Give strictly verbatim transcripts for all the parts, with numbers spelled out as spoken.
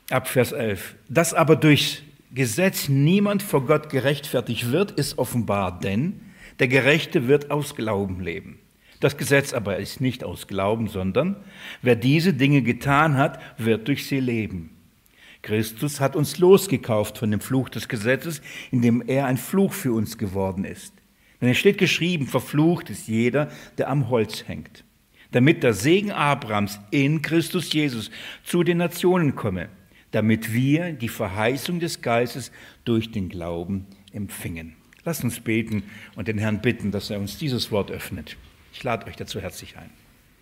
ab Vers elf. Dass aber durch Gesetz niemand vor Gott gerechtfertigt wird, ist offenbar, denn der Gerechte wird aus Glauben leben. Das Gesetz aber ist nicht aus Glauben, sondern wer diese Dinge getan hat, wird durch sie leben. Christus hat uns losgekauft von dem Fluch des Gesetzes, indem er ein Fluch für uns geworden ist. Denn es steht geschrieben, verflucht ist jeder, der am Holz hängt, damit der Segen Abrahams in Christus Jesus zu den Nationen komme, damit wir die Verheißung des Geistes durch den Glauben empfingen. Lasst uns beten und den Herrn bitten, dass er uns dieses Wort öffnet. Ich lade euch dazu herzlich ein.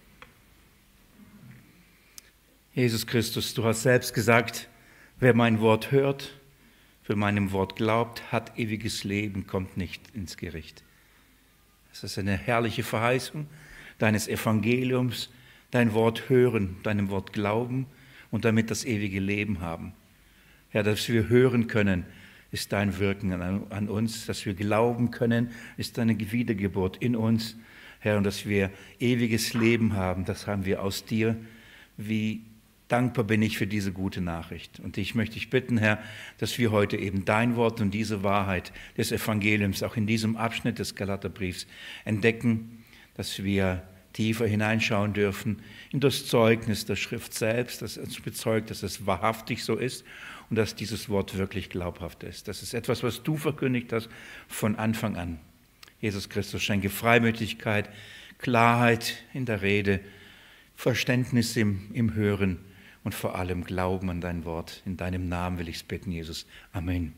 Jesus Christus, du hast selbst gesagt, wer mein Wort hört, für meinem Wort glaubt, hat ewiges Leben, kommt nicht ins Gericht. Das ist eine herrliche Verheißung deines Evangeliums, dein Wort hören, deinem Wort glauben und damit das ewige Leben haben. Herr, dass wir hören können, ist dein Wirken an, an uns, dass wir glauben können, ist deine Wiedergeburt in uns, Herr, und dass wir ewiges Leben haben, das haben wir aus dir. Wie dankbar bin ich für diese gute Nachricht. Und ich möchte dich bitten, Herr, dass wir heute eben dein Wort und diese Wahrheit des Evangeliums auch in diesem Abschnitt des Galaterbriefs entdecken, dass wir tiefer hineinschauen dürfen in das Zeugnis der Schrift selbst, das uns bezeugt, dass es wahrhaftig so ist und dass dieses Wort wirklich glaubhaft ist. Das ist etwas, was du verkündigt hast von Anfang an. Jesus Christus, schenke Freimütigkeit, Klarheit in der Rede, Verständnis im, im Hören und vor allem Glauben an dein Wort. In deinem Namen will ich es bitten, Jesus. Amen.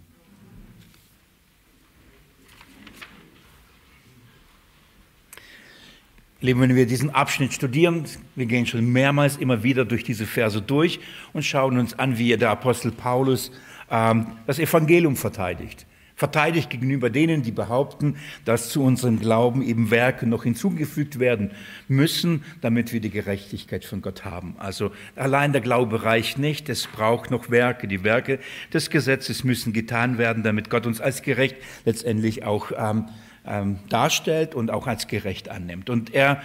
Lieben, wenn wir diesen Abschnitt studieren, wir gehen schon mehrmals immer wieder durch diese Verse durch und schauen uns an, wie der Apostel Paulus ähm, das Evangelium verteidigt. Verteidigt gegenüber denen, die behaupten, dass zu unserem Glauben eben Werke noch hinzugefügt werden müssen, damit wir die Gerechtigkeit von Gott haben. Also allein der Glaube reicht nicht, es braucht noch Werke. Die Werke des Gesetzes müssen getan werden, damit Gott uns als gerecht letztendlich auch ähm, ähm, darstellt und auch als gerecht annimmt. Und er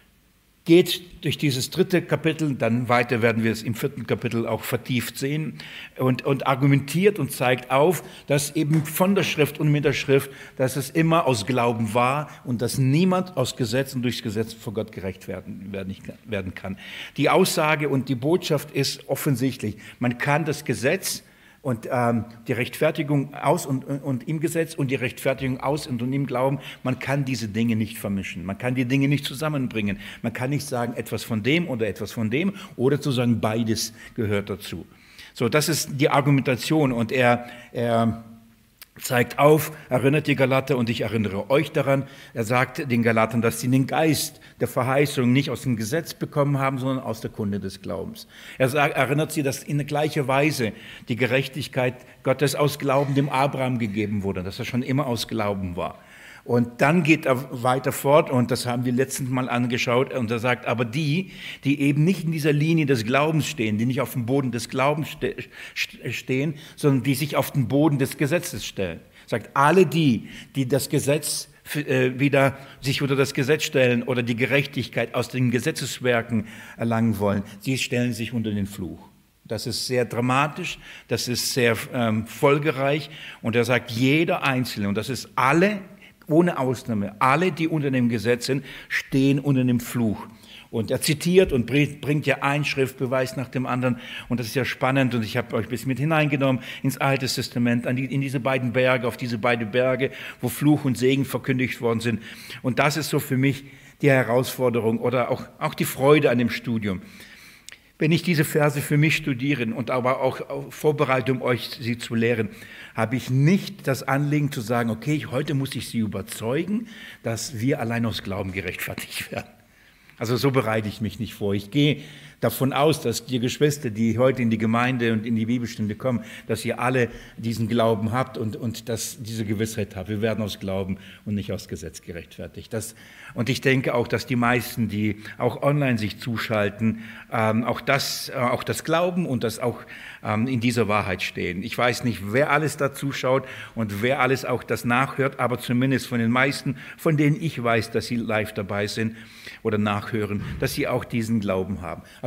geht durch dieses dritte Kapitel, dann weiter werden wir es im vierten Kapitel auch vertieft sehen und, und argumentiert und zeigt auf, dass eben von der Schrift und mit der Schrift, dass es immer aus Glauben war und dass niemand aus Gesetz und durchs Gesetz vor Gott gerecht werden, werden, werden kann. Die Aussage und die Botschaft ist offensichtlich, man kann das Gesetz und ähm, die Rechtfertigung aus und, und im Gesetz und die Rechtfertigung aus und, und im Glauben, man kann diese Dinge nicht vermischen. Man kann die Dinge nicht zusammenbringen. Man kann nicht sagen, etwas von dem oder etwas von dem oder zu sagen, beides gehört dazu. So, das ist die Argumentation und er, er zeigt auf, erinnert die Galater und ich erinnere euch daran, er sagt den Galatern, dass sie den Geist der Verheißung nicht aus dem Gesetz bekommen haben, sondern aus der Kunde des Glaubens. Er sagt, erinnert sie, dass in gleicher Weise die Gerechtigkeit Gottes aus Glauben dem Abraham gegeben wurde, dass er schon immer aus Glauben war. Und dann geht er weiter fort, und das haben wir letztens mal angeschaut, und er sagt, aber die, die eben nicht in dieser Linie des Glaubens stehen, die nicht auf dem Boden des Glaubens ste- stehen, sondern die sich auf den Boden des Gesetzes stellen. Er sagt, alle die, die das Gesetz äh, wieder sich unter das Gesetz stellen oder die Gerechtigkeit aus den Gesetzeswerken erlangen wollen, sie stellen sich unter den Fluch. Das ist sehr dramatisch, das ist sehr ähm, folgereich, und er sagt, jeder Einzelne, und das ist alle, ohne Ausnahme, alle, die unter dem Gesetz sind, stehen unter dem Fluch. Und er zitiert und bringt ja einen Schriftbeweis nach dem anderen. Und das ist ja spannend. Und ich habe euch ein bisschen mit hineingenommen ins Alte Testament, an die, in diese beiden Berge, auf diese beiden Berge, wo Fluch und Segen verkündigt worden sind. Und das ist so für mich die Herausforderung oder auch, auch die Freude an dem Studium. Wenn ich diese Verse für mich studiere und aber auch vorbereite, um euch sie zu lehren, habe ich nicht das Anliegen zu sagen, okay, heute muss ich sie überzeugen, dass wir allein aus Glauben gerechtfertigt werden. Also so bereite ich mich nicht vor. Ich gehe davon aus, dass die Geschwister, die heute in die Gemeinde und in die Bibelstunde kommen, dass ihr alle diesen Glauben habt und, und dass diese Gewissheit habt. Wir werden aus Glauben und nicht aus Gesetz gerechtfertigt. Das, und ich denke auch, dass die meisten, die auch online sich zuschalten, ähm, auch, das, äh, auch das glauben und das auch ähm, in dieser Wahrheit stehen. Ich weiß nicht, wer alles da zuschaut und wer alles auch das nachhört, aber zumindest von den meisten, von denen ich weiß, dass sie live dabei sind oder nachhören, dass sie auch diesen Glauben haben. Also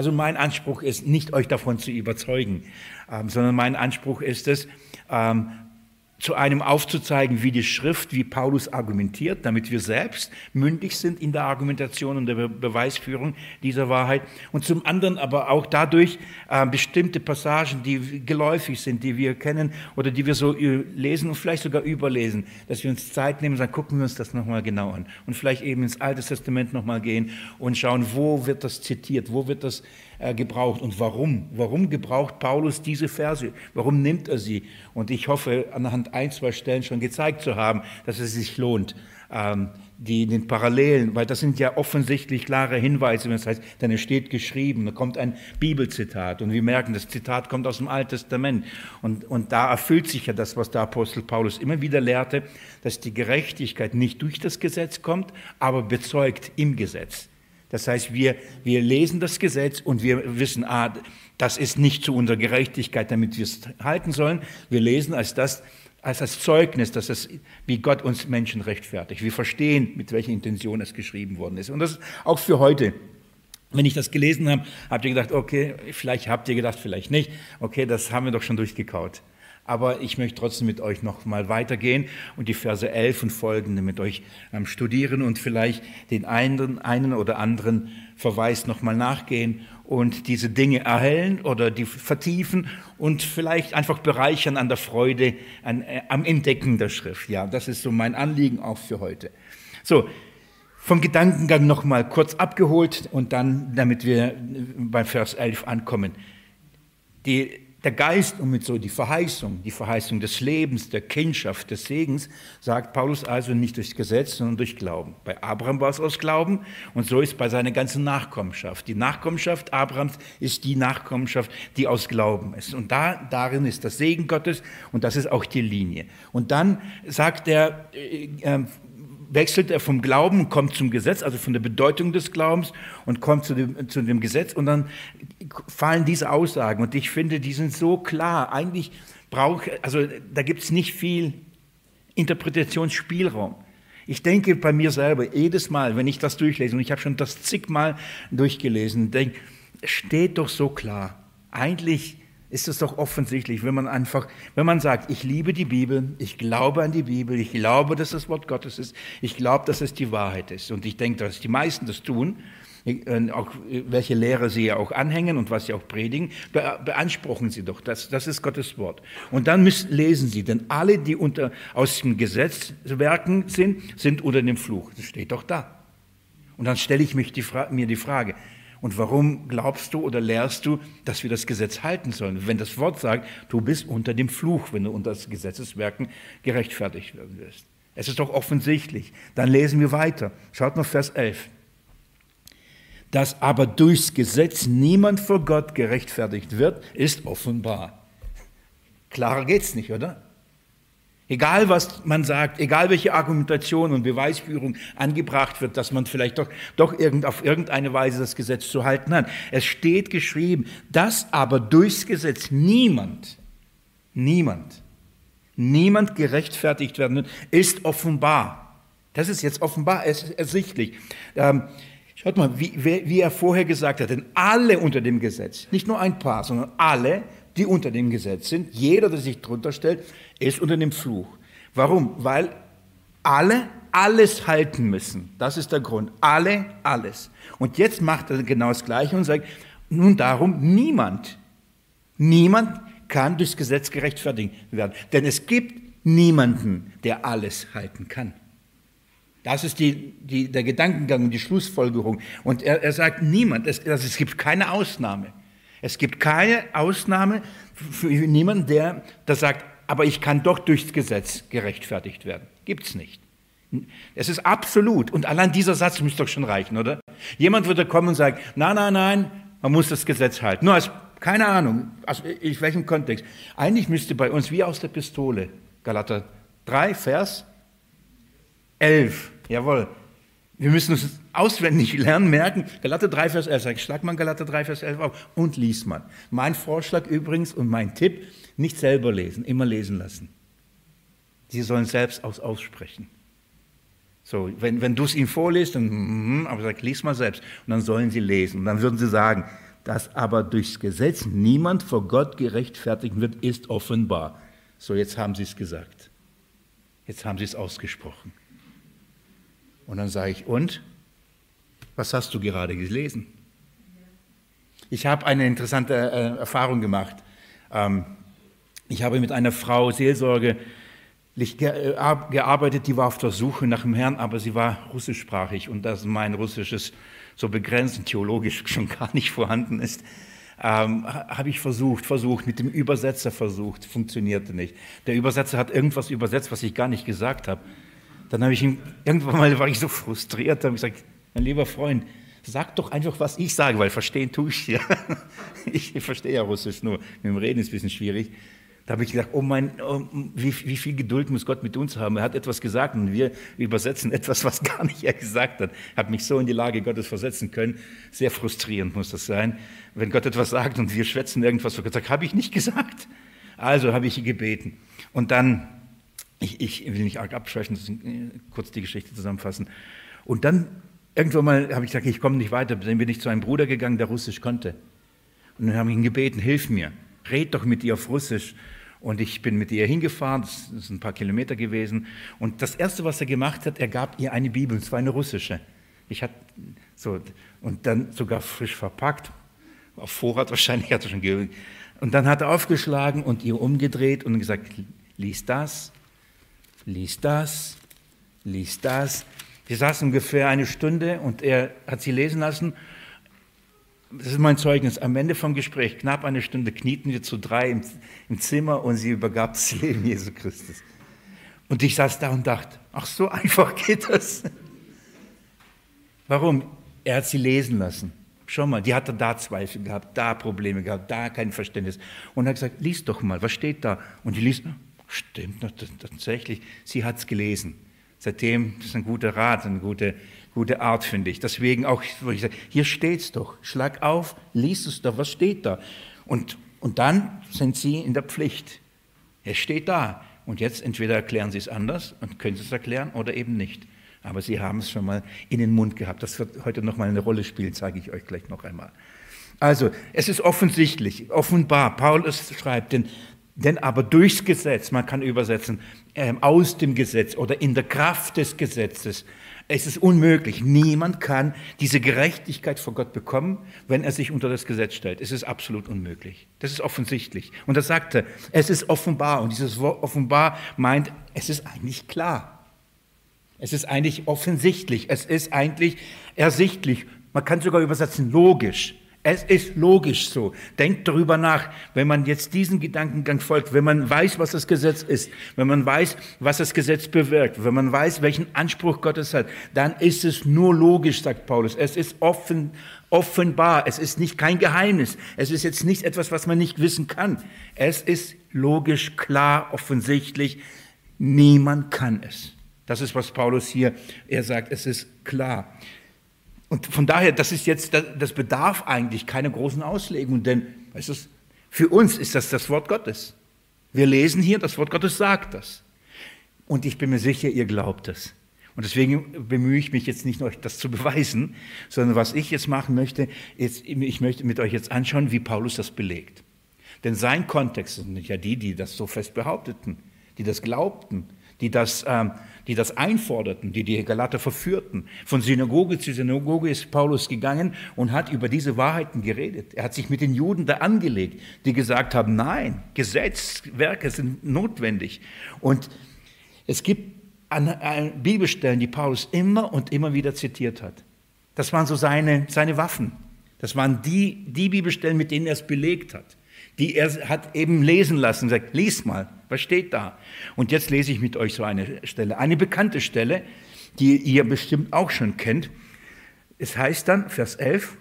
Also mein Anspruch ist nicht, euch davon zu überzeugen, ähm, sondern mein Anspruch ist es, ähm, zu einem aufzuzeigen, wie die Schrift, wie Paulus argumentiert, damit wir selbst mündig sind in der Argumentation und der Be- Beweisführung dieser Wahrheit. Und zum anderen aber auch dadurch äh, bestimmte Passagen, die geläufig sind, die wir kennen oder die wir so lesen und vielleicht sogar überlesen, dass wir uns Zeit nehmen und sagen, gucken wir uns das nochmal genau an. Und vielleicht eben ins Alte Testament nochmal gehen und schauen, wo wird das zitiert, wo wird das äh, gebraucht und warum. Warum gebraucht Paulus diese Verse? Warum nimmt er sie? Und ich hoffe, anhand ein, zwei Stellen schon gezeigt zu haben, dass es sich lohnt, ähm, die, den Parallelen, weil das sind ja offensichtlich klare Hinweise, wenn es heißt, dann es steht geschrieben, da kommt ein Bibelzitat und wir merken, das Zitat kommt aus dem Alten Testament und, und da erfüllt sich ja das, was der Apostel Paulus immer wieder lehrte, dass die Gerechtigkeit nicht durch das Gesetz kommt, aber bezeugt im Gesetz. Das heißt, wir, wir lesen das Gesetz und wir wissen, ah, das ist nicht zu unserer Gerechtigkeit, damit wir es halten sollen. Wir lesen als das, als das Zeugnis, dass es, wie Gott uns Menschen rechtfertigt. Wir verstehen, mit welcher Intention es geschrieben worden ist. Und das ist auch für heute. Wenn ich das gelesen habe, habt ihr gedacht, okay, vielleicht habt ihr gedacht, vielleicht nicht. Okay, das haben wir doch schon durchgekaut. Aber ich möchte trotzdem mit euch noch mal weitergehen und die Verse elf und folgende mit euch ähm, studieren und vielleicht den einen, einen oder anderen Verweis noch mal nachgehen und diese Dinge erhellen oder die vertiefen und vielleicht einfach bereichern an der Freude, an, äh, am Entdecken der Schrift. Ja, das ist so mein Anliegen auch für heute. So, vom Gedankengang noch mal kurz abgeholt und dann, damit wir bei Vers elf ankommen. Die Der Geist und mit so die Verheißung, die Verheißung des Lebens, der Kindschaft, des Segens, sagt Paulus also nicht durch Gesetz, sondern durch Glauben. Bei Abraham war es aus Glauben und so ist bei seiner ganzen Nachkommenschaft. Die Nachkommenschaft Abrahams ist die Nachkommenschaft, die aus Glauben ist. Und da, darin ist das Segen Gottes und das ist auch die Linie. Und dann sagt er, äh, äh, wechselt er vom Glauben, kommt zum Gesetz, also von der Bedeutung des Glaubens und kommt zu dem, zu dem Gesetz und dann fallen diese Aussagen und ich finde, die sind so klar. Eigentlich braucht, also da gibt es nicht viel Interpretationsspielraum. Ich denke bei mir selber, jedes Mal, wenn ich das durchlese, und ich habe schon das zigmal durchgelesen, denke, es steht doch so klar. Eigentlich ist es doch offensichtlich, wenn man einfach, wenn man sagt, ich liebe die Bibel, ich glaube an die Bibel, ich glaube, dass das Wort Gottes ist, ich glaube, dass es die Wahrheit ist. Und ich denke, dass die meisten das tun, auch welche Lehre sie ja auch anhängen und was sie auch predigen, beanspruchen sie doch, das, das ist Gottes Wort. Und dann müssen, lesen sie, denn alle, die unter, aus dem Gesetz werken sind, sind unter dem Fluch. Das steht doch da. Und dann stelle ich mich die, mir die Frage, und warum glaubst du oder lehrst du, dass wir das Gesetz halten sollen? Wenn das Wort sagt, du bist unter dem Fluch, wenn du unter das Gesetzeswerken gerechtfertigt werden wirst. Es ist doch offensichtlich. Dann lesen wir weiter. Schaut mal Vers elf. Dass aber durchs Gesetz niemand vor Gott gerechtfertigt wird, ist offenbar. Klarer geht's nicht, oder? Egal, was man sagt, egal welche Argumentation und Beweisführung angebracht wird, dass man vielleicht doch, doch irgend, auf irgendeine Weise das Gesetz zu halten hat. Es steht geschrieben, dass aber durchs Gesetz niemand, niemand, niemand gerechtfertigt werden wird, ist offenbar. Das ist jetzt offenbar ersichtlich. Ähm, schaut mal, wie, wie er vorher gesagt hat, denn alle unter dem Gesetz, nicht nur ein paar, sondern alle, die unter dem Gesetz sind, jeder, der sich drunter stellt, ist unter dem Fluch. Warum? Weil alle alles halten müssen. Das ist der Grund. Alle, alles. Und jetzt macht er genau das Gleiche und sagt, nun darum, niemand, niemand kann durchs Gesetz gerechtfertigt werden. Denn es gibt niemanden, der alles halten kann. Das ist die, die, der Gedankengang und die Schlussfolgerung. Und er, er sagt, niemand, es, also es gibt keine Ausnahme. Es gibt keine Ausnahme für niemanden, der, der sagt, aber ich kann doch durchs Gesetz gerechtfertigt werden. Gibt es nicht. Es ist absolut. Und allein dieser Satz müsste doch schon reichen, oder? Jemand würde kommen und sagen, nein, nein, nein, man muss das Gesetz halten. Nur als, keine Ahnung, aus in welchem Kontext. Eigentlich müsste bei uns wie aus der Pistole, Galater drei, Vers elf, jawohl. Wir müssen es auswendig lernen, merken, Galater drei, Vers elf, sag, schlag mal Galater drei, Vers elf auf und lies mal. Mein Vorschlag übrigens und mein Tipp, nicht selber lesen, immer lesen lassen. Sie sollen selbst aus aussprechen. So, wenn, wenn du es ihnen vorliest, dann, aber sag, lies mal selbst. Und dann sollen sie lesen. Und dann würden sie sagen, dass aber durchs Gesetz niemand vor Gott gerechtfertigt wird, ist offenbar. So, jetzt haben sie es gesagt. Jetzt haben sie es ausgesprochen. Und dann sage ich, und? Was hast du gerade gelesen? Ich habe eine interessante äh, Erfahrung gemacht. Ähm, ich habe mit einer Frau Seelsorge gearbeitet, die war auf der Suche nach dem Herrn, aber sie war russischsprachig und da mein Russisches so begrenzt und theologisch schon gar nicht vorhanden ist, ähm, habe ich versucht, versucht, mit dem Übersetzer versucht, funktionierte nicht. Der Übersetzer hat irgendwas übersetzt, was ich gar nicht gesagt habe. Dann habe ich ihm, irgendwann mal war ich so frustriert, habe ich gesagt, mein lieber Freund, sag doch einfach, was ich sage, weil verstehen tue ich ja. Ich verstehe ja Russisch, nur mit dem Reden ist ein bisschen schwierig. Da habe ich gedacht, oh mein, oh, wie, wie viel Geduld muss Gott mit uns haben? Er hat etwas gesagt und wir übersetzen etwas, was gar nicht er gesagt hat. Ich habe mich so in die Lage Gottes versetzen können. Sehr frustrierend muss das sein, wenn Gott etwas sagt und wir schwätzen irgendwas. Gott sagt, habe ich nicht gesagt. Also habe ich ihn gebeten. Und dann, ich, ich will nicht arg abschwächen, kurz die Geschichte zusammenfassen. Und dann irgendwann mal habe ich gesagt, ich komme nicht weiter. Dann bin ich zu einem Bruder gegangen, der Russisch konnte. Und dann habe ich ihn gebeten, hilf mir, red doch mit ihr auf Russisch. Und ich bin mit ihr hingefahren, das ist ein paar Kilometer gewesen. Und das Erste, was er gemacht hat, er gab ihr eine Bibel, und zwar eine russische. Ich hatte so, und dann sogar frisch verpackt, auf Vorrat wahrscheinlich, hat er schon gehört. Und dann hat er aufgeschlagen und ihr umgedreht und gesagt, lies das, lies das, lies das. Wir saßen ungefähr eine Stunde und er hat sie lesen lassen. Das ist mein Zeugnis. Am Ende vom Gespräch, knapp eine Stunde, knieten wir zu drei im, im Zimmer und sie übergab das Leben Jesu Christus. Und ich saß da und dachte, ach, so einfach geht das. Warum? Er hat sie lesen lassen. Schau mal, die hatte da Zweifel gehabt, da Probleme gehabt, da kein Verständnis. Und er hat gesagt, lies doch mal, was steht da? Und die liest, stimmt, tatsächlich, sie hat es gelesen. Seitdem, das ist ein guter Rat, eine gute, gute Art, finde ich. Deswegen auch, wo ich sage, hier steht's doch, schlag auf, lies es doch, was steht da? Und, und dann sind Sie in der Pflicht. Es steht da. Und jetzt entweder erklären Sie es anders und können Sie es erklären oder eben nicht. Aber Sie haben es schon mal in den Mund gehabt. Das wird heute noch mal eine Rolle spielen, zeige ich euch gleich noch einmal. Also, es ist offensichtlich, offenbar, Paulus schreibt, denn Denn aber durchs Gesetz, man kann übersetzen, äh, aus dem Gesetz oder in der Kraft des Gesetzes, es ist unmöglich. Niemand kann diese Gerechtigkeit vor Gott bekommen, wenn er sich unter das Gesetz stellt. Es ist absolut unmöglich. Das ist offensichtlich. Und das sagt er, es ist offenbar. Und dieses Wort offenbar meint, es ist eigentlich klar. Es ist eigentlich offensichtlich. Es ist eigentlich ersichtlich. Man kann sogar übersetzen, logisch. Es ist logisch so. Denkt darüber nach, wenn man jetzt diesen Gedankengang folgt, wenn man weiß, was das Gesetz ist, wenn man weiß, was das Gesetz bewirkt, wenn man weiß, welchen Anspruch Gottes hat, dann ist es nur logisch, sagt Paulus. Es ist offen, offenbar. Es ist nicht kein Geheimnis. Es ist jetzt nicht etwas, was man nicht wissen kann. Es ist logisch, klar, offensichtlich. Niemand kann es. Das ist, was Paulus hier, er sagt, es ist klar. Und von daher, das ist jetzt, das bedarf eigentlich keiner großen Auslegung, denn weißt du, für uns ist das das Wort Gottes. Wir lesen hier, das Wort Gottes sagt das. Und ich bin mir sicher, ihr glaubt es. Und deswegen bemühe ich mich jetzt nicht nur, das zu beweisen, sondern was ich jetzt machen möchte, ist, ich möchte mit euch jetzt anschauen, wie Paulus das belegt. Denn sein Kontext sind ja die, die das so fest behaupteten, die das glaubten, die das, ähm, die das einforderten, die die Galater verführten. Von Synagoge zu Synagoge ist Paulus gegangen und hat über diese Wahrheiten geredet. Er hat sich mit den Juden da angelegt, die gesagt haben, nein, Gesetzwerke sind notwendig. Und es gibt an, an Bibelstellen, die Paulus immer und immer wieder zitiert hat. Das waren so seine, seine Waffen. Das waren die, die Bibelstellen, mit denen er es belegt hat, die er hat eben lesen lassen, sagt, lies mal, was steht da? Und jetzt lese ich mit euch so eine Stelle, eine bekannte Stelle, die ihr bestimmt auch schon kennt. Es heißt dann, Vers elf,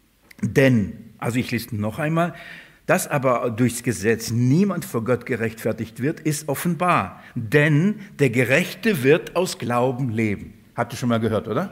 denn, also ich lese noch einmal, dass aber durchs Gesetz niemand vor Gott gerechtfertigt wird, ist offenbar, denn der Gerechte wird aus Glauben leben. Habt ihr schon mal gehört, oder?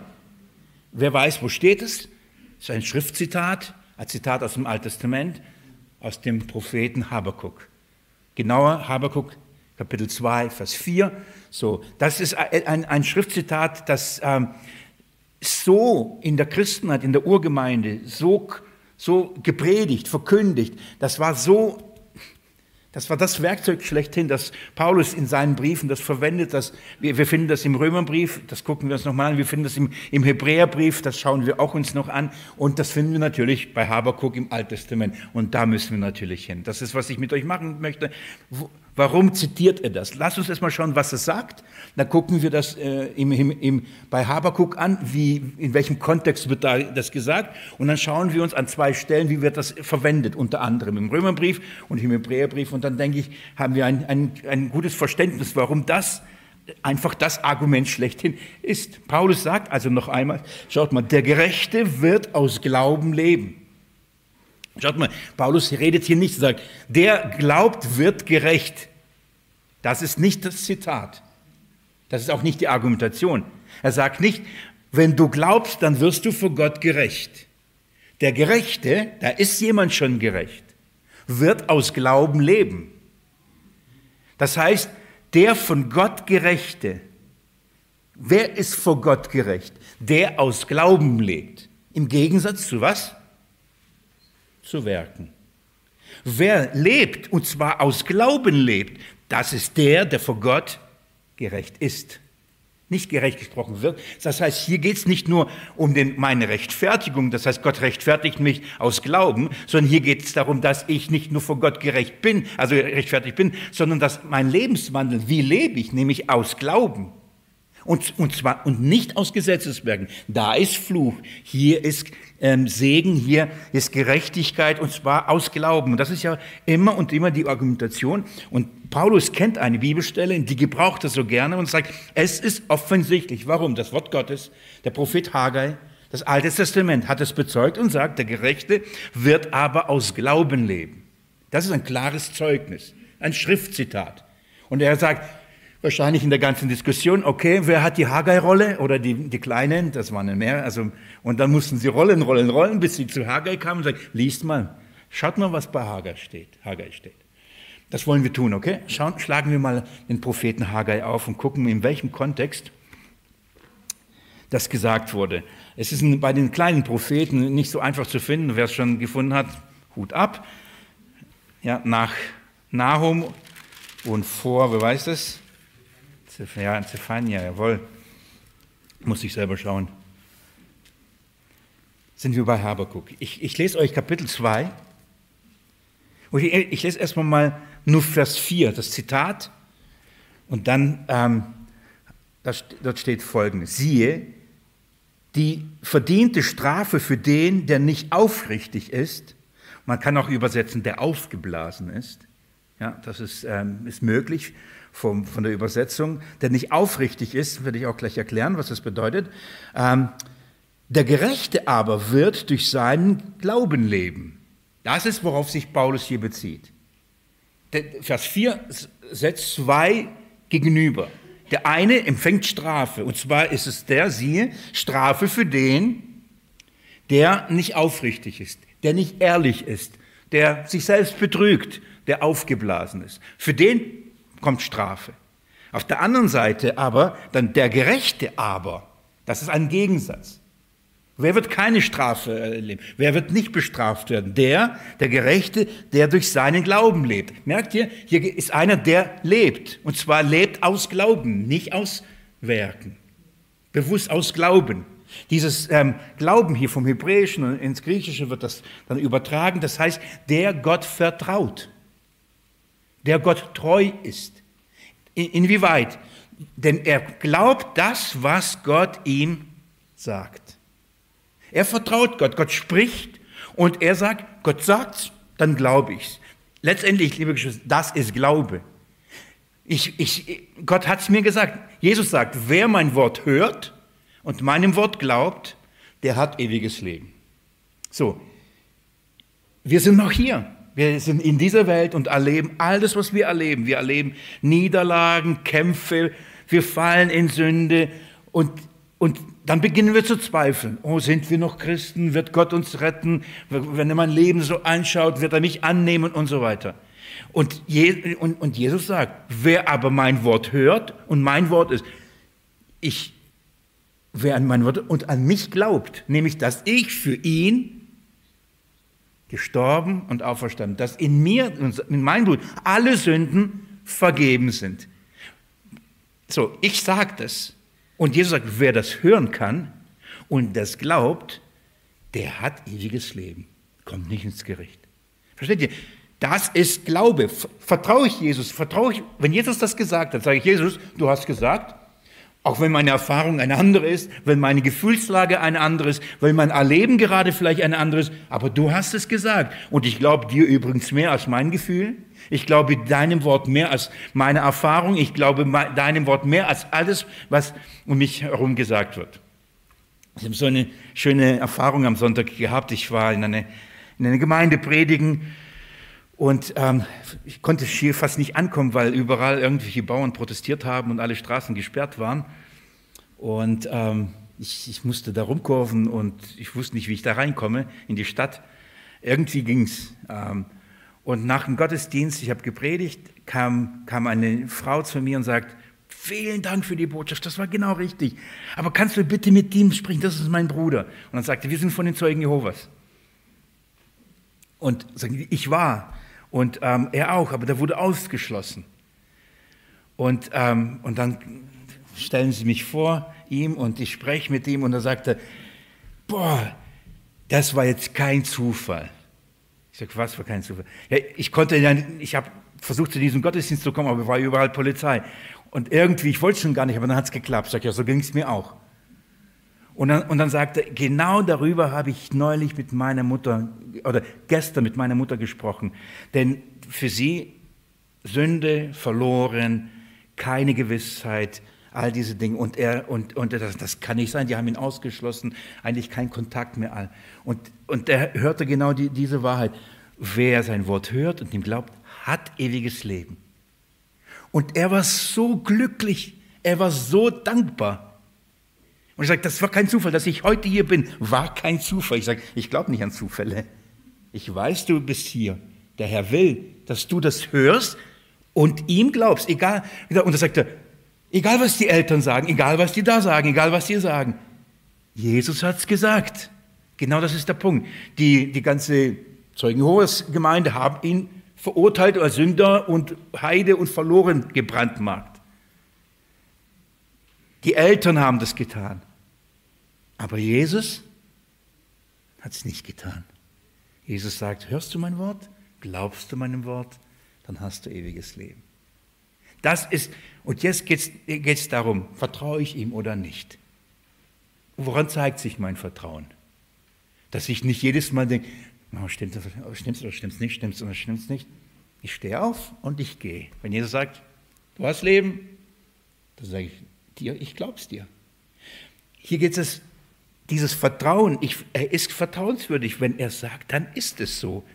Wer weiß, wo steht es? Das ist ein Schriftzitat, ein Zitat aus dem Alten Testament, aus dem Propheten Habakuk. Genauer Habakuk, Kapitel zwei, Vers vier. So, das ist ein, ein Schriftzitat, das ähm, so in der Christenheit, in der Urgemeinde, so, so gepredigt, verkündigt. Das war so, das war das Werkzeug schlechthin, das Paulus in seinen Briefen das verwendet. Das, wir, wir finden das im Römerbrief, das gucken wir uns nochmal an. Wir finden das im, im Hebräerbrief, das schauen wir auch uns noch an. Und das finden wir natürlich bei Habakuk im Alten Testament. Und da müssen wir natürlich hin. Das ist, was ich mit euch machen möchte. Wo, Warum zitiert er das? Lasst uns erstmal schauen, was er sagt. Dann gucken wir das äh, im, im, im, bei Habakuk an, wie, in welchem Kontext wird da das gesagt. Und dann schauen wir uns an zwei Stellen, wie wird das verwendet, unter anderem im Römerbrief und im Hebräerbrief. Und dann, denke ich, haben wir ein, ein, ein gutes Verständnis, warum das einfach das Argument schlechthin ist. Paulus sagt also noch einmal, schaut mal, der Gerechte wird aus Glauben leben. Schaut mal, Paulus redet hier nicht, sagt, der glaubt, wird gerecht. Das ist nicht das Zitat. Das ist auch nicht die Argumentation. Er sagt nicht, wenn du glaubst, dann wirst du vor Gott gerecht. Der Gerechte, da ist jemand schon gerecht, wird aus Glauben leben. Das heißt, der von Gott Gerechte, wer ist vor Gott gerecht? Der aus Glauben lebt. Im Gegensatz zu was? Zu Werken. Wer lebt, und zwar aus Glauben lebt, das ist der, der vor Gott gerecht ist. Nicht gerecht gesprochen wird. Das heißt, hier geht es nicht nur um den, meine Rechtfertigung, das heißt, Gott rechtfertigt mich aus Glauben, sondern hier geht es darum, dass ich nicht nur vor Gott gerecht bin, also rechtfertigt bin, sondern dass mein Lebenswandel, wie lebe ich, nämlich aus Glauben. Und, und zwar und nicht aus Gesetzeswerken. Da ist Fluch, hier ist ähm, Segen, hier ist Gerechtigkeit, und zwar aus Glauben. Und das ist ja immer und immer die Argumentation. Und Paulus kennt eine Bibelstelle, die gebraucht er so gerne und sagt, es ist offensichtlich. Warum? Das Wort Gottes, der Prophet Haggai, das Alte Testament hat es bezeugt und sagt, der Gerechte wird aber aus Glauben leben. Das ist ein klares Zeugnis, ein Schriftzitat. Und er sagt, wahrscheinlich in der ganzen Diskussion, okay, wer hat die Haggai-Rolle oder die, die Kleinen, das waren mehr, also, und dann mussten sie rollen, rollen, rollen, bis sie zu Haggai kamen und sagen, liest mal, schaut mal, was bei Haggai steht, Haggai steht. Das wollen wir tun, okay? Schauen, schlagen wir mal den Propheten Haggai auf und gucken, in welchem Kontext das gesagt wurde. Es ist bei den kleinen Propheten nicht so einfach zu finden, wer es schon gefunden hat, Hut ab. Ja, nach Nahum und vor, wer weiß das? Ja, Zephania, jawohl. Muss ich selber schauen. Sind wir bei Habakuk. Ich, ich lese euch Kapitel zwei. Und ich, ich lese erstmal mal nur Vers vier, das Zitat. Und dann, ähm, das, dort steht Folgendes. Siehe, die verdiente Strafe für den, der nicht aufrichtig ist, man kann auch übersetzen, der aufgeblasen ist. Ja, das ist, ähm, ist möglich. Von, von der Übersetzung, der nicht aufrichtig ist, werde ich auch gleich erklären, was das bedeutet. Ähm, der Gerechte aber wird durch seinen Glauben leben. Das ist, worauf sich Paulus hier bezieht. Der, Vers vier setzt zwei gegenüber. Der eine empfängt Strafe, und zwar ist es der, siehe, Strafe für den, der nicht aufrichtig ist, der nicht ehrlich ist, der sich selbst betrügt, der aufgeblasen ist. Für den kommt Strafe. Auf der anderen Seite aber, dann der Gerechte aber, das ist ein Gegensatz. Wer wird keine Strafe erleben? Wer wird nicht bestraft werden? Der, der Gerechte, der durch seinen Glauben lebt. Merkt ihr, hier ist einer, der lebt. Und zwar lebt aus Glauben, nicht aus Werken. Bewusst aus Glauben. Dieses ähm, Glauben hier vom Hebräischen und ins Griechische wird das dann übertragen. Das heißt, der Gott vertraut. Der Gott treu ist. In, inwieweit? Denn er glaubt das, was Gott ihm sagt. Er vertraut Gott. Gott spricht und er sagt, Gott sagt's, dann glaube ich's. Letztendlich, liebe Geschwister, das ist Glaube. Ich, ich, Gott hat's mir gesagt. Jesus sagt, wer mein Wort hört und meinem Wort glaubt, der hat ewiges Leben. So, wir sind noch hier. Wir sind in dieser Welt und erleben all das, was wir erleben. Wir erleben Niederlagen, Kämpfe, wir fallen in Sünde und, und dann beginnen wir zu zweifeln. Oh, sind wir noch Christen? Wird Gott uns retten? Wenn er mein Leben so anschaut, wird er mich annehmen und so weiter. Und, Je, und, und Jesus sagt, wer aber mein Wort hört und mein Wort ist, ich, wer an mein Wort und an mich glaubt, nämlich dass ich für ihn gestorben und auferstanden, dass in mir, in meinem Blut, alle Sünden vergeben sind. So, ich sage das. Und Jesus sagt, wer das hören kann und das glaubt, der hat ewiges Leben, kommt nicht ins Gericht. Versteht ihr? Das ist Glaube. Vertraue ich Jesus? Vertraue ich, wenn Jesus das gesagt hat, sage ich, Jesus, du hast gesagt, auch wenn meine Erfahrung eine andere ist, wenn meine Gefühlslage eine andere ist, wenn mein Erleben gerade vielleicht eine andere ist, aber du hast es gesagt. Und ich glaube dir übrigens mehr als mein Gefühl. Ich glaube deinem Wort mehr als meine Erfahrung. Ich glaube deinem Wort mehr als alles, was um mich herum gesagt wird. Ich habe so eine schöne Erfahrung am Sonntag gehabt. Ich war in einer in eine Gemeinde predigen und ähm, ich konnte hier fast nicht ankommen, weil überall irgendwelche Bauern protestiert haben und alle Straßen gesperrt waren. Und ähm, ich, ich musste da rumkurven und ich wusste nicht, wie ich da reinkomme in die Stadt. Irgendwie ging's. Ähm, und nach dem Gottesdienst, ich habe gepredigt, kam, kam eine Frau zu mir und sagt, vielen Dank für die Botschaft, das war genau richtig. Aber kannst du bitte mit ihm sprechen, das ist mein Bruder. Und dann sagte, wir sind von den Zeugen Jehovas. Und ich war und ähm, er auch, aber der wurde ausgeschlossen. Und, ähm, und dann stellen sie mich vor ihm und ich spreche mit ihm und er sagte, boah, das war jetzt kein Zufall. Ich sage, was war kein Zufall? Ja, ich konnte, ich habe versucht zu diesem Gottesdienst zu kommen, aber war überall Polizei. Und irgendwie, ich wollte schon gar nicht, aber dann hat es geklappt. Ich sage, ja, so ging es mir auch. Und dann, und dann sagte er, genau darüber habe ich neulich mit meiner Mutter, oder gestern mit meiner Mutter gesprochen. Denn für sie Sünde, verloren, keine Gewissheit, all diese Dinge. Und er, und, und das, das kann nicht sein, die haben ihn ausgeschlossen, eigentlich kein Kontakt mehr. Und, und er hörte genau die, diese Wahrheit. Wer sein Wort hört und ihm glaubt, hat ewiges Leben. Und er war so glücklich, er war so dankbar. Und ich sage, das war kein Zufall, dass ich heute hier bin, war kein Zufall. Ich sage, ich glaube nicht an Zufälle. Ich weiß, du bist hier. Der Herr will, dass du das hörst und ihm glaubst. Egal, und da sagt er, egal was die Eltern sagen, egal was die da sagen, egal was die sagen. Jesus hat es gesagt. Genau das ist der Punkt. Die, die ganze Zeugen Jehovas Gemeinde haben ihn verurteilt als Sünder und Heide und verloren gebrandmarkt. Die Eltern haben das getan. Aber Jesus hat es nicht getan. Jesus sagt, hörst du mein Wort? Glaubst du meinem Wort? Dann hast du ewiges Leben. Das ist, und jetzt geht es darum, vertraue ich ihm oder nicht? Woran zeigt sich mein Vertrauen? Dass ich nicht jedes Mal denke, oh, stimmt das, stimmt's oder stimmt's nicht, stimmt's oder stimmt's nicht? Ich stehe auf und ich gehe. Wenn Jesus sagt, du hast Leben, dann sage ich, dir, ich glaub's dir. Hier geht es, dieses Vertrauen, ich, er ist vertrauenswürdig, wenn er sagt, dann ist es so.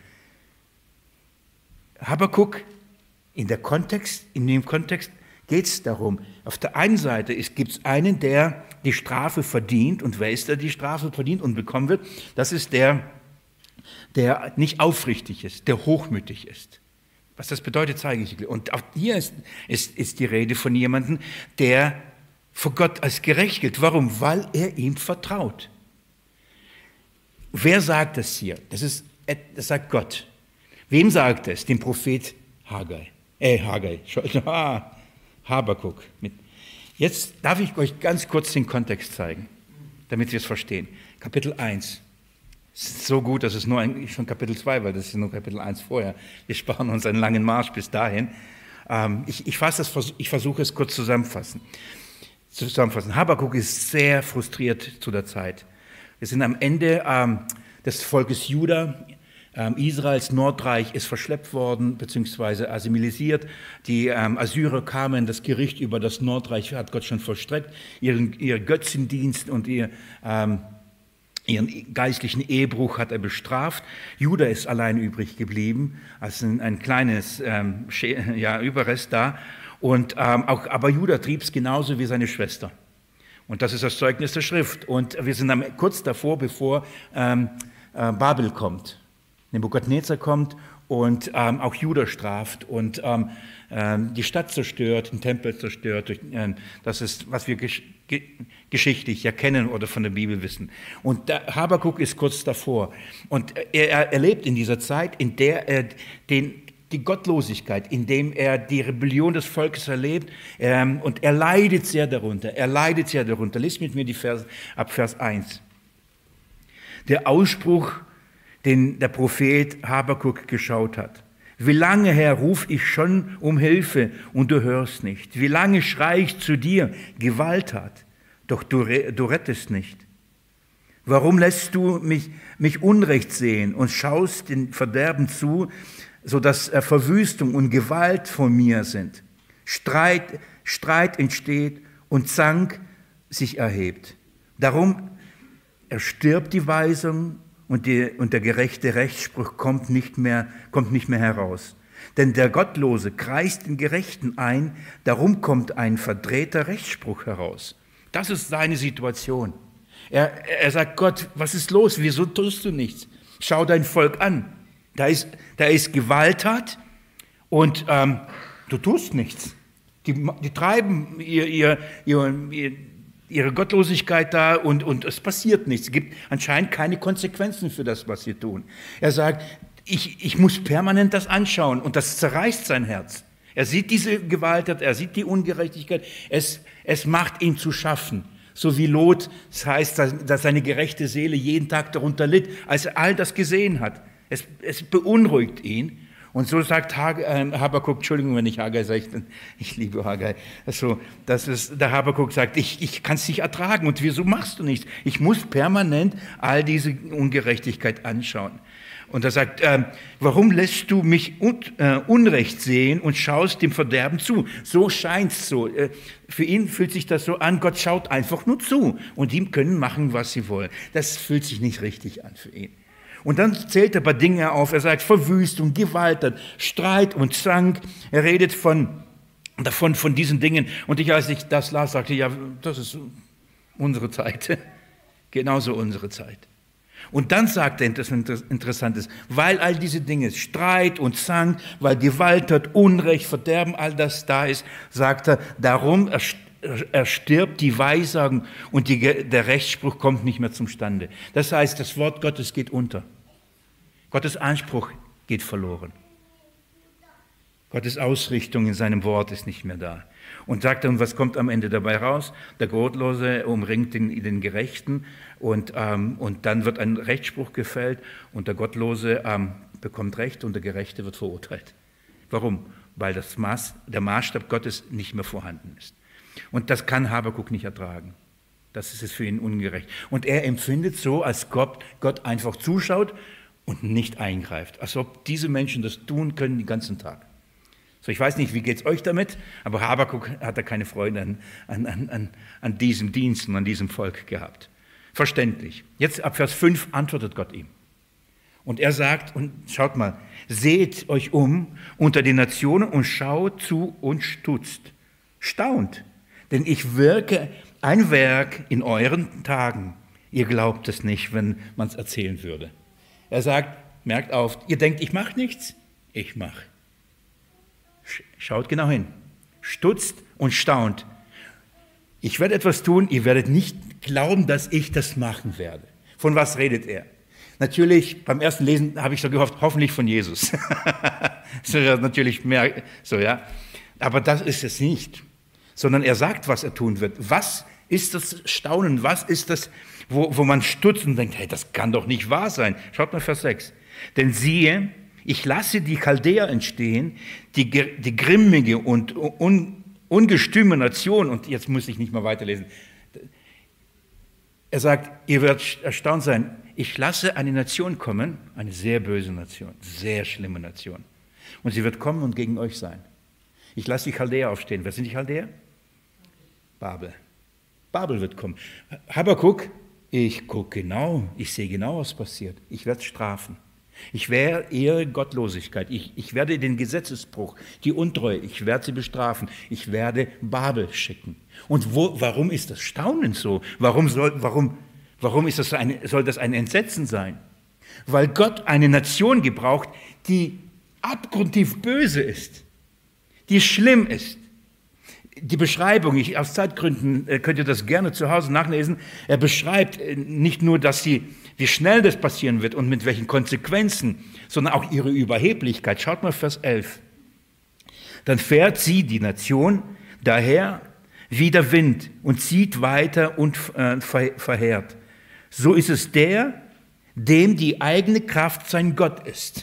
Habakuk, in, der Kontext, in dem Kontext geht es darum, auf der einen Seite gibt es einen, der die Strafe verdient, und wer ist der, der die Strafe verdient und bekommen wird? Das ist der, der nicht aufrichtig ist, der hochmütig ist. Was das bedeutet, zeige ich dir. Und auch hier ist, ist, ist die Rede von jemandem, der vor Gott als gerecht gilt. Warum? Weil er ihm vertraut. Wer sagt das hier? Das, ist, das sagt Gott. Wem sagt es? Dem Prophet Haggai. Äh, Haggai. Ah, Habakuk. Jetzt darf ich euch ganz kurz den Kontext zeigen, damit wir es verstehen. Kapitel eins. Es ist so gut, dass es nur ein, schon Kapitel zwei war, das ist nur Kapitel eins vorher. Wir sparen uns einen langen Marsch bis dahin. Ähm, ich, ich, fasse das, ich versuche es kurz zusammenfassen. zusammenfassen. Habakuk ist sehr frustriert zu der Zeit. Wir sind am Ende ähm, des Volkes Juda. Ähm, Israels Nordreich ist verschleppt worden bzw. assimilisiert. Die ähm, Assyrer kamen, das Gericht über das Nordreich hat Gott schon vollstreckt. Ihren, ihr Götzendienst und ihr, ähm, ihren geistlichen Ehebruch hat er bestraft. Juda ist allein übrig geblieben, als ein, ein kleines ähm, ja, Überrest da. Und, ähm, auch, aber Juda trieb es genauso wie seine Schwester. Und das ist das Zeugnis der Schrift. Und wir sind am, kurz davor, bevor ähm, äh, Babel kommt. Nebukadnezar kommt und ähm, auch Juda straft und ähm, ähm, die Stadt zerstört, den Tempel zerstört. Durch, ähm, das ist, was wir gesch ge geschichtlich ja kennen oder von der Bibel wissen. Und der Habakuk ist kurz davor. Und er, er erlebt in dieser Zeit, in der er den, die Gottlosigkeit, in dem er die Rebellion des Volkes erlebt, ähm, und er leidet sehr darunter. Er leidet sehr darunter. Lies mit mir die Verse, ab Vers eins. Der Ausspruch, den der Prophet Habakuk geschaut hat. Wie lange, Herr, ruf ich schon um Hilfe und du hörst nicht? Wie lange schrei ich zu dir, Gewalttat, doch du, du rettest nicht? Warum lässt du mich, mich Unrecht sehen und schaust den Verderben zu, sodass Verwüstung und Gewalt vor mir sind? Streit, Streit entsteht und Zank sich erhebt. Darum erstirbt die Weisung, Und, die, und der gerechte Rechtsspruch kommt nicht mehr, kommt nicht mehr heraus. Denn der Gottlose kreist den Gerechten ein, darum kommt ein verdrehter Rechtsspruch heraus. Das ist seine Situation. Er, er sagt, Gott, was ist los? Wieso tust du nichts? Schau dein Volk an. Da ist, da ist Gewalttat und ähm, du tust nichts. Die, die treiben ihr, ihr, ihr, ihr ihre Gottlosigkeit da und, und es passiert nichts. Es gibt anscheinend keine Konsequenzen für das, was sie tun. Er sagt, ich, ich muss permanent das anschauen und das zerreißt sein Herz. Er sieht diese Gewalt, er sieht die Ungerechtigkeit, es, es macht ihm zu schaffen. So wie Lot, das heißt, dass seine gerechte Seele jeden Tag darunter litt, als er all das gesehen hat. Es, es beunruhigt ihn. Und so sagt Habakuk, Entschuldigung, wenn ich Haggai sage, ich liebe Haggai, also, das ist, der Habakuk sagt, ich, ich kann es nicht ertragen und wieso machst du nichts? Ich muss permanent all diese Ungerechtigkeit anschauen. Und er sagt, äh, warum lässt du mich un, äh, Unrecht sehen und schaust dem Verderben zu? So scheint's so. Äh, für ihn fühlt sich das so an, Gott schaut einfach nur zu und ihm können machen, was sie wollen. Das fühlt sich nicht richtig an für ihn. Und dann zählt er ein paar Dinge auf. Er sagt Verwüstung, Gewalt, Streit und Zank. Er redet von, davon, von diesen Dingen. Und ich, als ich das las, sagte, ja, das ist unsere Zeit. Genauso unsere Zeit. Und dann sagt er etwas Interessantes, weil all diese Dinge, Streit und Zank, weil Gewalt hat, Unrecht, Verderben, all das da ist, sagt er, darum erstirbt die Weissagung und die, der Rechtsspruch kommt nicht mehr zum Stande. Das heißt, das Wort Gottes geht unter. Gottes Anspruch geht verloren. Gottes Ausrichtung in seinem Wort ist nicht mehr da. Und sagt er, und was kommt am Ende dabei raus? Der Gottლose umringt den, den Gerechten und, ähm, und dann wird ein Rechtsspruch gefällt und der Gottlose ähm, bekommt Recht und der Gerechte wird verurteilt. Warum? Weil das Maß, der Maßstab Gottes nicht mehr vorhanden ist. Und das kann Habakuk nicht ertragen. Das ist es für ihn ungerecht. Und er empfindet so, als Gott, Gott einfach zuschaut und nicht eingreift. Als ob diese Menschen das tun können den ganzen Tag. So, ich weiß nicht, wie geht es euch damit, aber Habakuk hat da keine Freude an, an, an, an diesem Dienst und an diesem Volk gehabt. Verständlich. Jetzt ab Vers fünf antwortet Gott ihm. Und er sagt, und schaut mal, seht euch um unter den Nationen und schaut zu und stutzt. Staunt. Denn ich wirke ein Werk in euren Tagen. Ihr glaubt es nicht, wenn man es erzählen würde. Er sagt, merkt auf, ihr denkt, ich mache nichts? Ich mache. Schaut genau hin. Stutzt und staunt. Ich werde etwas tun, ihr werdet nicht glauben, dass ich das machen werde. Von was redet er? Natürlich, beim ersten Lesen habe ich so gehofft, hoffentlich von Jesus. Das ist ja natürlich mehr so, ja. Aber das ist es nicht. Sondern er sagt, was er tun wird. Was ist das Staunen? Was ist das, wo, wo man stutzt und denkt, hey, das kann doch nicht wahr sein. Schaut mal Vers sechs. Denn siehe, ich lasse die Chaldäer entstehen, die, die grimmige und un, ungestüme Nation. Und jetzt muss ich nicht mal weiterlesen. Er sagt, ihr werdet erstaunt sein. Ich lasse eine Nation kommen, eine sehr böse Nation, sehr schlimme Nation. Und sie wird kommen und gegen euch sein. Ich lasse die Chaldäer aufstehen. Wer sind die Chaldäer? Babel. Babel wird kommen. Habakuk, ich gucke genau, ich sehe genau, was passiert. Ich werde strafen. Ich werde ihre Gottlosigkeit, ich, ich werde den Gesetzesbruch, die Untreue, ich werde sie bestrafen. Ich werde Babel schicken. Und wo, warum ist das Staunen so? Warum, soll, warum, warum ist das eine, soll das ein Entsetzen sein? Weil Gott eine Nation gebraucht, die abgrundtief böse ist, die schlimm ist. Die Beschreibung, ich, aus Zeitgründen äh, könnt ihr das gerne zu Hause nachlesen, er beschreibt äh, nicht nur, dass sie, wie schnell das passieren wird und mit welchen Konsequenzen, sondern auch ihre Überheblichkeit. Schaut mal Vers elf. Dann fährt sie, die Nation, daher wie der Wind und zieht weiter und äh, verheert. So ist es der, dem die eigene Kraft sein Gott ist.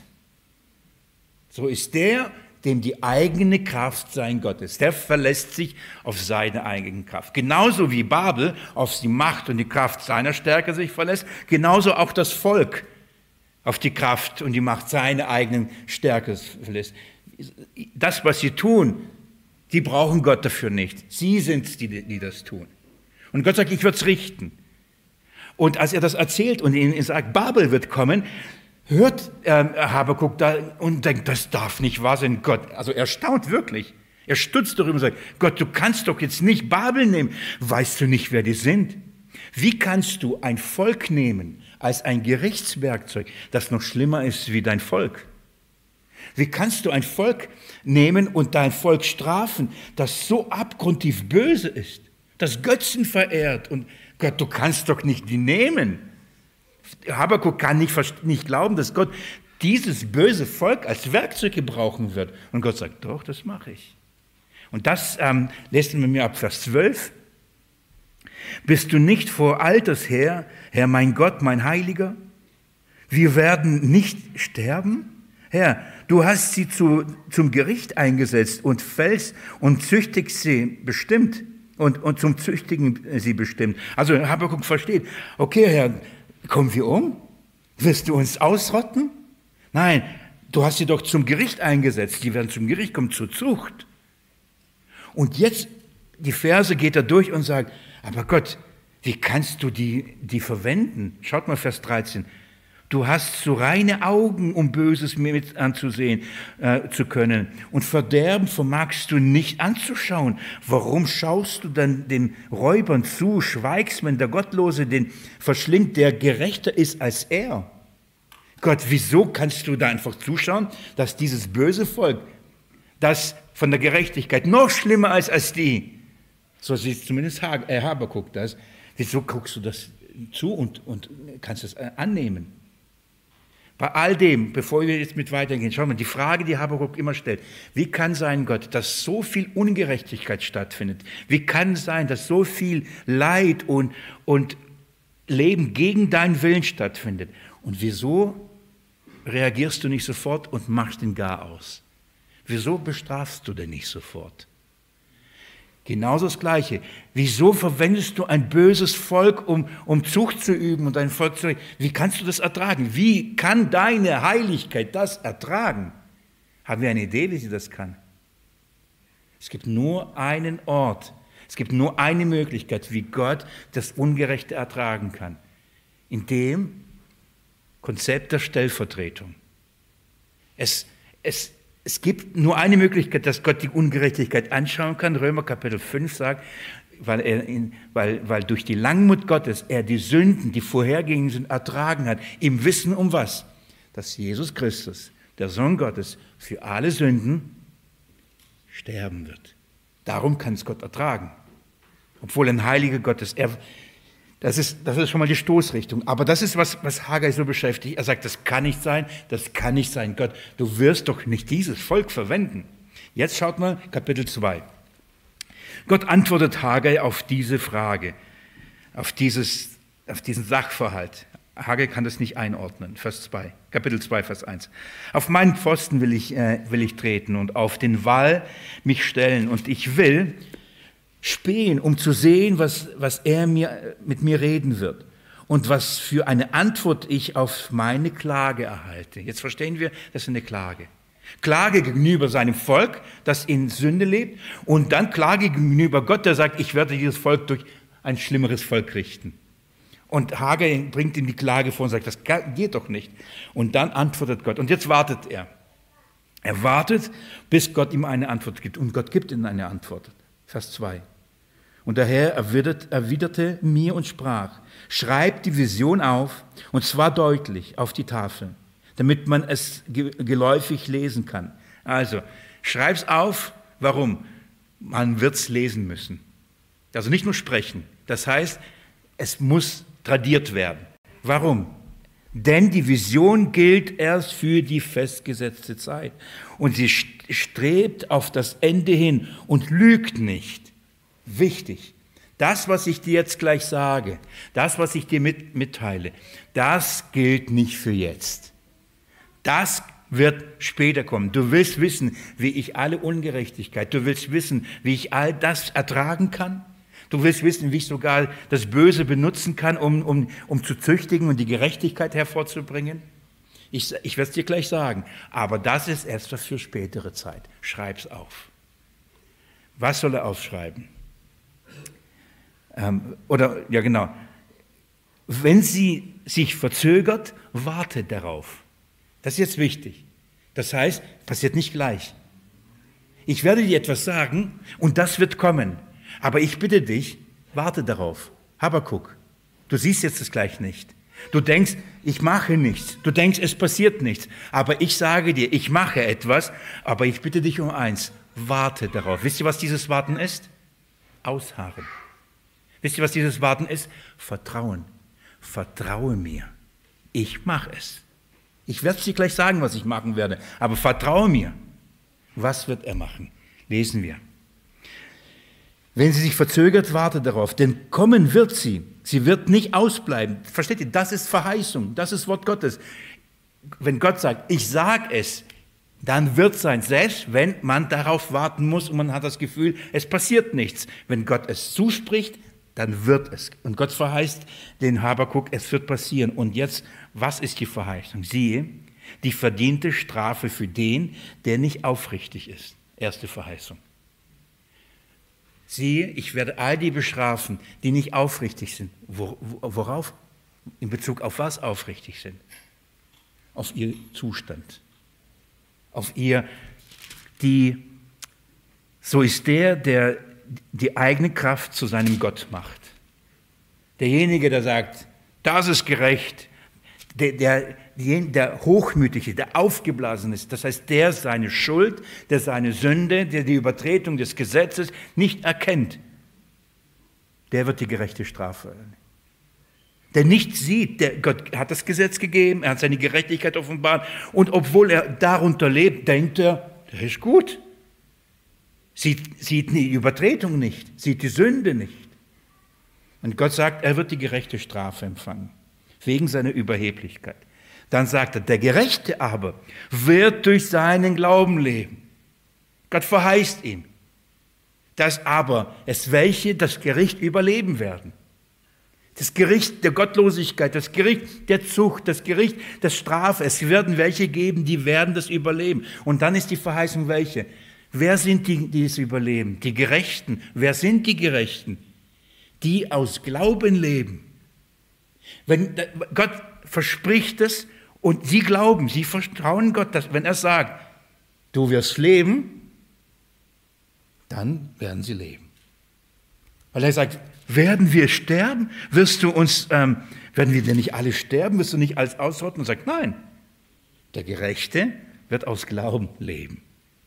So ist der, dem die eigene Kraft sein Gott ist. Der verlässt sich auf seine eigene Kraft. Genauso wie Babel auf die Macht und die Kraft seiner Stärke sich verlässt, genauso auch das Volk auf die Kraft und die Macht seiner eigenen Stärke verlässt. Das, was sie tun, die brauchen Gott dafür nicht. Sie sind es, die, die das tun. Und Gott sagt, ich werde es richten. Und als er das erzählt und ihnen sagt, Babel wird kommen, hört äh, Habakuk da und denkt, das darf nicht wahr sein. Gott, also er staunt wirklich. Er stutzt darüber und sagt, Gott, du kannst doch jetzt nicht Babel nehmen. Weißt du nicht, wer die sind? Wie kannst du ein Volk nehmen als ein Gerichtswerkzeug, das noch schlimmer ist wie dein Volk? Wie kannst du ein Volk nehmen und dein Volk strafen, das so abgrundtief böse ist, das Götzen verehrt? Und Gott, du kannst doch nicht die nehmen. Habakuk kann nicht, nicht glauben, dass Gott dieses böse Volk als Werkzeug gebrauchen wird. Und Gott sagt, doch, das mache ich. Und das ähm, lesen wir mir ab Vers zwölf. Bist du nicht vor Alters her, Herr mein Gott, mein Heiliger? Wir werden nicht sterben? Herr, du hast sie zu, zum Gericht eingesetzt und fällst und züchtigst sie bestimmt und, und zum Züchtigen sie bestimmt. Also Habakuk versteht, okay, Herr, kommen wir um? Wirst du uns ausrotten? Nein, du hast sie doch zum Gericht eingesetzt. Die werden zum Gericht kommen, zur Zucht. Und jetzt, die Verse geht er durch und sagt, aber Gott, wie kannst du die, die verwenden? Schaut mal Vers dreizehn. Du hast so reine Augen, um Böses mir mit anzusehen äh, zu können. Und Verderben vermagst du nicht anzuschauen. Warum schaust du dann den Räubern zu, schweigst, wenn der Gottlose den verschlingt, der gerechter ist als er? Gott, wieso kannst du da einfach zuschauen, dass dieses böse Volk, das von der Gerechtigkeit noch schlimmer ist als die, so sieht zumindest Habakuk das, wieso guckst du das zu und, und kannst es annehmen? Bei all dem, bevor wir jetzt mit weitergehen, schauen wir, die Frage, die Habakuk immer stellt, wie kann sein, Gott, dass so viel Ungerechtigkeit stattfindet? Wie kann es sein, dass so viel Leid und, und Leben gegen deinen Willen stattfindet? Und wieso reagierst du nicht sofort und machst den Gar aus? Wieso bestrafst du denn nicht sofort? Genauso das Gleiche. Wieso verwendest du ein böses Volk, um, um Zucht zu üben und ein Volk zu... Wie kannst du das ertragen? Wie kann deine Heiligkeit das ertragen? Haben wir eine Idee, wie sie das kann? Es gibt nur einen Ort, es gibt nur eine Möglichkeit, wie Gott das Ungerechte ertragen kann. In dem Konzept der Stellvertretung. Es, es Es gibt nur eine Möglichkeit, dass Gott die Ungerechtigkeit anschauen kann. Römer Kapitel fünf sagt, weil, er in, weil, weil durch die Langmut Gottes er die Sünden, die vorhergehenden Sünden ertragen hat, im Wissen um was? Dass Jesus Christus, der Sohn Gottes, für alle Sünden sterben wird. Darum kann es Gott ertragen. Obwohl ein heiliger Gott ist. Er, Das ist, das ist schon mal die Stoßrichtung. Aber das ist, was, was Haggai so beschäftigt. Er sagt, das kann nicht sein, das kann nicht sein. Gott, du wirst doch nicht dieses Volk verwenden. Jetzt schaut mal Kapitel zwei. Gott antwortet Haggai auf diese Frage, auf, dieses, auf diesen Sachverhalt. Haggai kann das nicht einordnen. Vers zwei, Kapitel zwei, Vers eins. Auf meinen Pfosten will ich, äh, will ich treten und auf den Wall mich stellen. Und ich will spähen, um zu sehen, was, was er mir, mit mir reden wird und was für eine Antwort ich auf meine Klage erhalte. Jetzt verstehen wir, das ist eine Klage. Klage gegenüber seinem Volk, das in Sünde lebt, und dann Klage gegenüber Gott, der sagt, ich werde dieses Volk durch ein schlimmeres Volk richten. Und Haggai bringt ihm die Klage vor und sagt, das geht doch nicht. Und dann antwortet Gott. Und jetzt wartet er. Er wartet, bis Gott ihm eine Antwort gibt. Und Gott gibt ihm eine Antwort. Vers zwei. Und der Herr erwiderte mir und sprach, schreib die Vision auf, und zwar deutlich auf die Tafel, damit man es geläufig lesen kann. Also, schreib's auf. Warum? Man wird es lesen müssen. Also nicht nur sprechen. Das heißt, es muss tradiert werden. Warum? Denn die Vision gilt erst für die festgesetzte Zeit. Und sie strebt auf das Ende hin und lügt nicht. Wichtig. Das, was ich dir jetzt gleich sage, das, was ich dir mit, mitteile, das gilt nicht für jetzt. Das wird später kommen. Du willst wissen, wie ich alle Ungerechtigkeit, du willst wissen, wie ich all das ertragen kann. Du willst wissen, wie ich sogar das Böse benutzen kann, um, um, um zu züchtigen und die Gerechtigkeit hervorzubringen. Ich, ich werde es dir gleich sagen, aber das ist erst was für spätere Zeit. Schreib's auf. Was soll er aufschreiben? Ähm, oder, ja genau, wenn sie sich verzögert, warte darauf. Das ist jetzt wichtig. Das heißt, passiert nicht gleich. Ich werde dir etwas sagen und das wird kommen. Aber ich bitte dich, warte darauf. Habakuk, du siehst jetzt das gleich nicht. Du denkst, ich mache nichts. Du denkst, es passiert nichts. Aber ich sage dir, ich mache etwas, aber ich bitte dich um eins. Warte darauf. Wisst ihr, was dieses Warten ist? Ausharren. Wisst ihr, was dieses Warten ist? Vertrauen. Vertraue mir. Ich mache es. Ich werde es dir gleich sagen, was ich machen werde. Aber vertraue mir. Was wird er machen? Lesen wir. Wenn sie sich verzögert, warte darauf, denn kommen wird sie. Sie wird nicht ausbleiben. Versteht ihr? Das ist Verheißung, das ist Wort Gottes. Wenn Gott sagt, ich sage es, dann wird es sein, selbst wenn man darauf warten muss und man hat das Gefühl, es passiert nichts. Wenn Gott es zuspricht, dann wird es. Und Gott verheißt den Habakuk, es wird passieren. Und jetzt, was ist die Verheißung? Siehe, die verdiente Strafe für den, der nicht aufrichtig ist. Erste Verheißung. Siehe, ich werde all die bestrafen, die nicht aufrichtig sind. Worauf? In Bezug auf was aufrichtig sind? Auf ihr Zustand. Auf ihr, die, so ist der, der die eigene Kraft zu seinem Gott macht. Derjenige, der sagt, das ist gerecht, der, der, der Hochmütige, der aufgeblasen ist, das heißt, der seine Schuld, der seine Sünde, der die Übertretung des Gesetzes nicht erkennt, der wird die gerechte Strafe erhalten. Der nicht sieht, der Gott hat das Gesetz gegeben, er hat seine Gerechtigkeit offenbart und obwohl er darunter lebt, denkt er, das ist gut. Sieht, sieht die Übertretung nicht, sieht die Sünde nicht. Und Gott sagt, er wird die gerechte Strafe empfangen, wegen seiner Überheblichkeit. Dann sagt er, der Gerechte aber wird durch seinen Glauben leben. Gott verheißt ihm, dass aber es welche das Gericht überleben werden. Das Gericht der Gottlosigkeit, das Gericht der Zucht, das Gericht der Strafe. Es werden welche geben, die werden das überleben. Und dann ist die Verheißung welche? Wer sind die, die es überleben? Die Gerechten. Wer sind die Gerechten? Die aus Glauben leben. Wenn Gott verspricht es und sie glauben, sie vertrauen Gott, dass wenn er sagt, du wirst leben, dann werden sie leben. Weil er sagt, werden wir sterben? Wirst du uns, ähm, werden wir denn nicht alle sterben? Wirst du nicht alles ausrotten? Und sagt, nein, der Gerechte wird aus Glauben leben.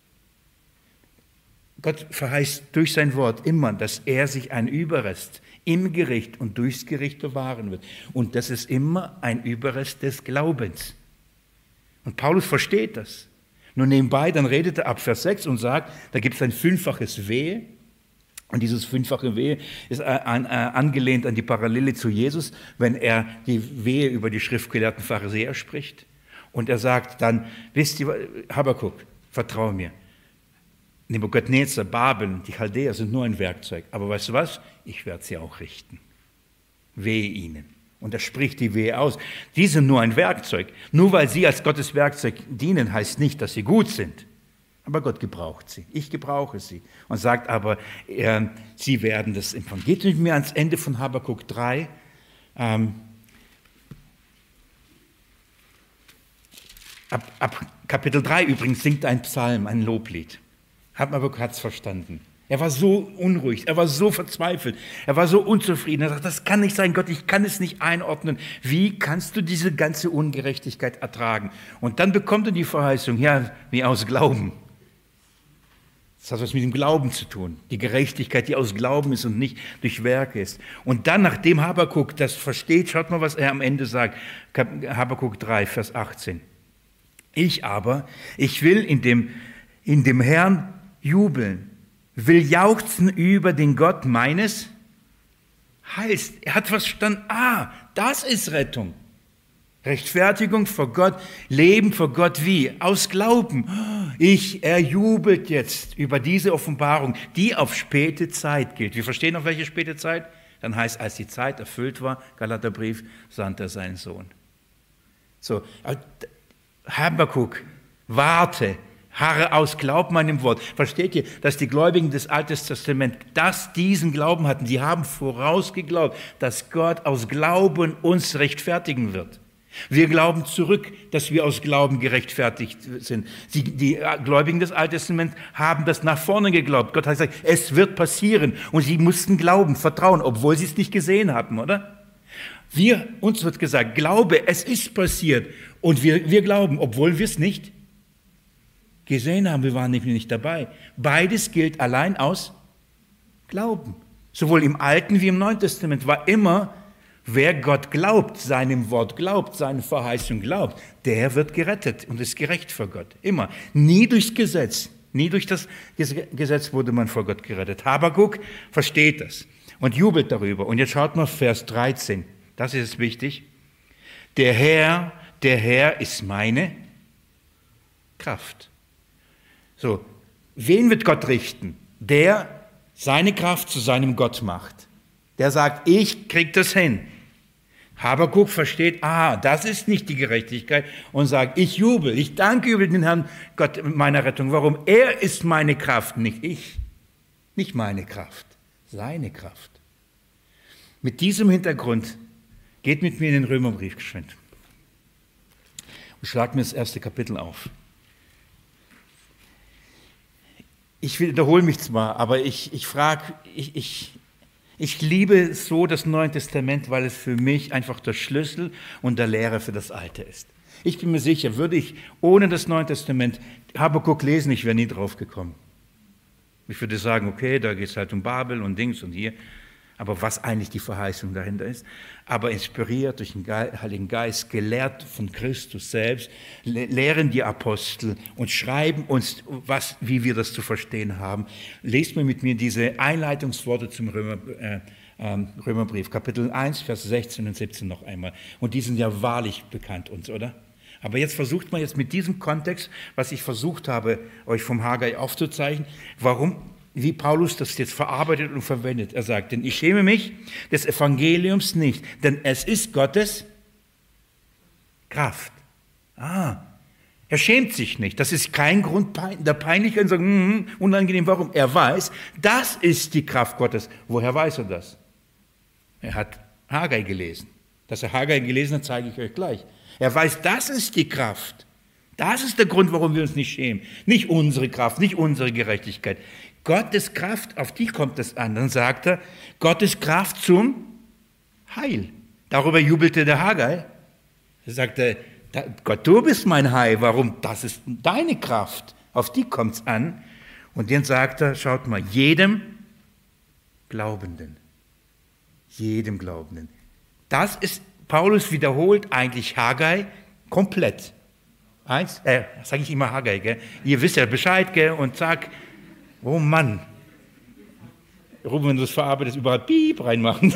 Gott verheißt durch sein Wort immer, dass er sich ein Überrest im Gericht und durchs Gericht bewahren wird. Und das ist immer ein Überrest des Glaubens. Und Paulus versteht das. Nur nebenbei, dann redet er ab Vers sechs und sagt, da gibt es ein fünffaches Wehe. Und dieses fünffache Wehe ist an, äh, angelehnt an die Parallele zu Jesus, wenn er die Wehe über die schriftgelehrten Pharisäer spricht. Und er sagt dann, wisst ihr, Habakuk, vertraue mir. Nebukadnezar, Babel, die Chaldäer sind nur ein Werkzeug. Aber weißt du was? Ich werde sie auch richten. Wehe ihnen. Und er spricht die Wehe aus. Die sind nur ein Werkzeug. Nur weil sie als Gottes Werkzeug dienen, heißt nicht, dass sie gut sind. Aber Gott gebraucht sie. Ich gebrauche sie. Und sagt aber, äh, sie werden das empfangen. Geht mit mir ans Ende von Habakuk drei. Ähm, ab, ab Kapitel drei übrigens singt ein Psalm, ein Loblied. Habakuk hat es verstanden. Er war so unruhig, er war so verzweifelt, er war so unzufrieden. Er sagt, das kann nicht sein, Gott, ich kann es nicht einordnen. Wie kannst du diese ganze Ungerechtigkeit ertragen? Und dann bekommt er die Verheißung, ja, wie aus Glauben. Das hat was mit dem Glauben zu tun. Die Gerechtigkeit, die aus Glauben ist und nicht durch Werke ist. Und dann, nachdem Habakuk das versteht, schaut mal, was er am Ende sagt. Habakuk drei, Vers achtzehn. Ich aber, ich will in dem, in dem Herrn jubeln, will jauchzen über den Gott meines Heils. Er hat verstanden, ah, das ist Rettung. Rechtfertigung vor Gott, Leben vor Gott wie? Aus Glauben. Ich, er jubelt jetzt über diese Offenbarung, die auf späte Zeit gilt. Wir verstehen auf welche späte Zeit? Dann heißt, als die Zeit erfüllt war, Galaterbrief, sandte er seinen Sohn. So, Habakuk, warte, harre aus, glaub meinem Wort. Versteht ihr, dass die Gläubigen des Alten Testaments das, diesen Glauben hatten? Die haben vorausgeglaubt, dass Gott aus Glauben uns rechtfertigen wird. Wir glauben zurück, dass wir aus Glauben gerechtfertigt sind. Die, die Gläubigen des Alten Testaments haben das nach vorne geglaubt. Gott hat gesagt, es wird passieren. Und sie mussten glauben, vertrauen, obwohl sie es nicht gesehen hatten, oder? Wir, uns wird gesagt, glaube, es ist passiert. Und wir, wir glauben, obwohl wir es nicht gesehen haben, wir waren nämlich nicht dabei. Beides gilt allein aus Glauben. Sowohl im Alten wie im Neuen Testament war immer, wer Gott glaubt, seinem Wort glaubt, seine Verheißung glaubt, der wird gerettet und ist gerecht vor Gott. Immer. Nie durchs Gesetz. Nie durch das Gesetz wurde man vor Gott gerettet. Habakuk versteht das und jubelt darüber. Und jetzt schaut mal Vers dreizehn. Das ist wichtig. Der Herr, der Herr ist meine Kraft. So, wen wird Gott richten? Der seine Kraft zu seinem Gott macht. Der sagt, ich krieg das hin. Habakuk versteht, ah, das ist nicht die Gerechtigkeit und sagt, ich jubel, ich danke über den Herrn Gott meiner Rettung. Warum? Er ist meine Kraft, nicht ich. Nicht meine Kraft, seine Kraft. Mit diesem Hintergrund geht mit mir in den Römerbrief geschwind. Und schlag mir das erste Kapitel auf. Ich wiederhole mich zwar, aber ich, ich frage, ich, ich, ich liebe so das Neue Testament, weil es für mich einfach der Schlüssel und der Lehre für das Alte ist. Ich bin mir sicher, würde ich ohne das Neue Testament Habakuk lesen, ich wäre nie drauf gekommen. Ich würde sagen, okay, da geht es halt um Babel und Dings und hier, aber was eigentlich die Verheißung dahinter ist. Aber inspiriert durch den Heiligen Geist, gelehrt von Christus selbst, lehren die Apostel und schreiben uns, was, wie wir das zu verstehen haben. Lest mir mit mir diese Einleitungsworte zum Römer, äh, äh, Römerbrief, Kapitel eins, Vers sechzehn und siebzehn noch einmal. Und die sind ja wahrlich bekannt uns, oder? Aber jetzt versucht man jetzt mit diesem Kontext, was ich versucht habe, euch vom Haggai aufzuzeichnen, warum, wie Paulus das jetzt verarbeitet und verwendet. Er sagt, denn ich schäme mich des Evangeliums nicht, denn es ist Gottes Kraft. Ah, er schämt sich nicht. Das ist kein Grund der Peinlichkeit und sagen, mm, unangenehm, warum? Er weiß, das ist die Kraft Gottes. Woher weiß er das? Er hat Haggai gelesen. Dass er Haggai gelesen hat, zeige ich euch gleich. Er weiß, das ist die Kraft. Das ist der Grund, warum wir uns nicht schämen. Nicht unsere Kraft, nicht unsere Gerechtigkeit. Gottes Kraft, auf die kommt es an. Dann sagt er, Gottes Kraft zum Heil. Darüber jubelte der Haggai. Er sagte, Gott, du bist mein Heil. Warum? Das ist deine Kraft. Auf die kommt es an. Und dann sagt er, schaut mal, jedem Glaubenden. Jedem Glaubenden. Das ist, Paulus wiederholt eigentlich Haggai komplett. Eins, äh, sage ich immer Haggai, gell? Ihr wisst ja Bescheid, gell? Und zack, oh Mann. Ruben, wenn du das verarbeitest, überall Piep reinmachen.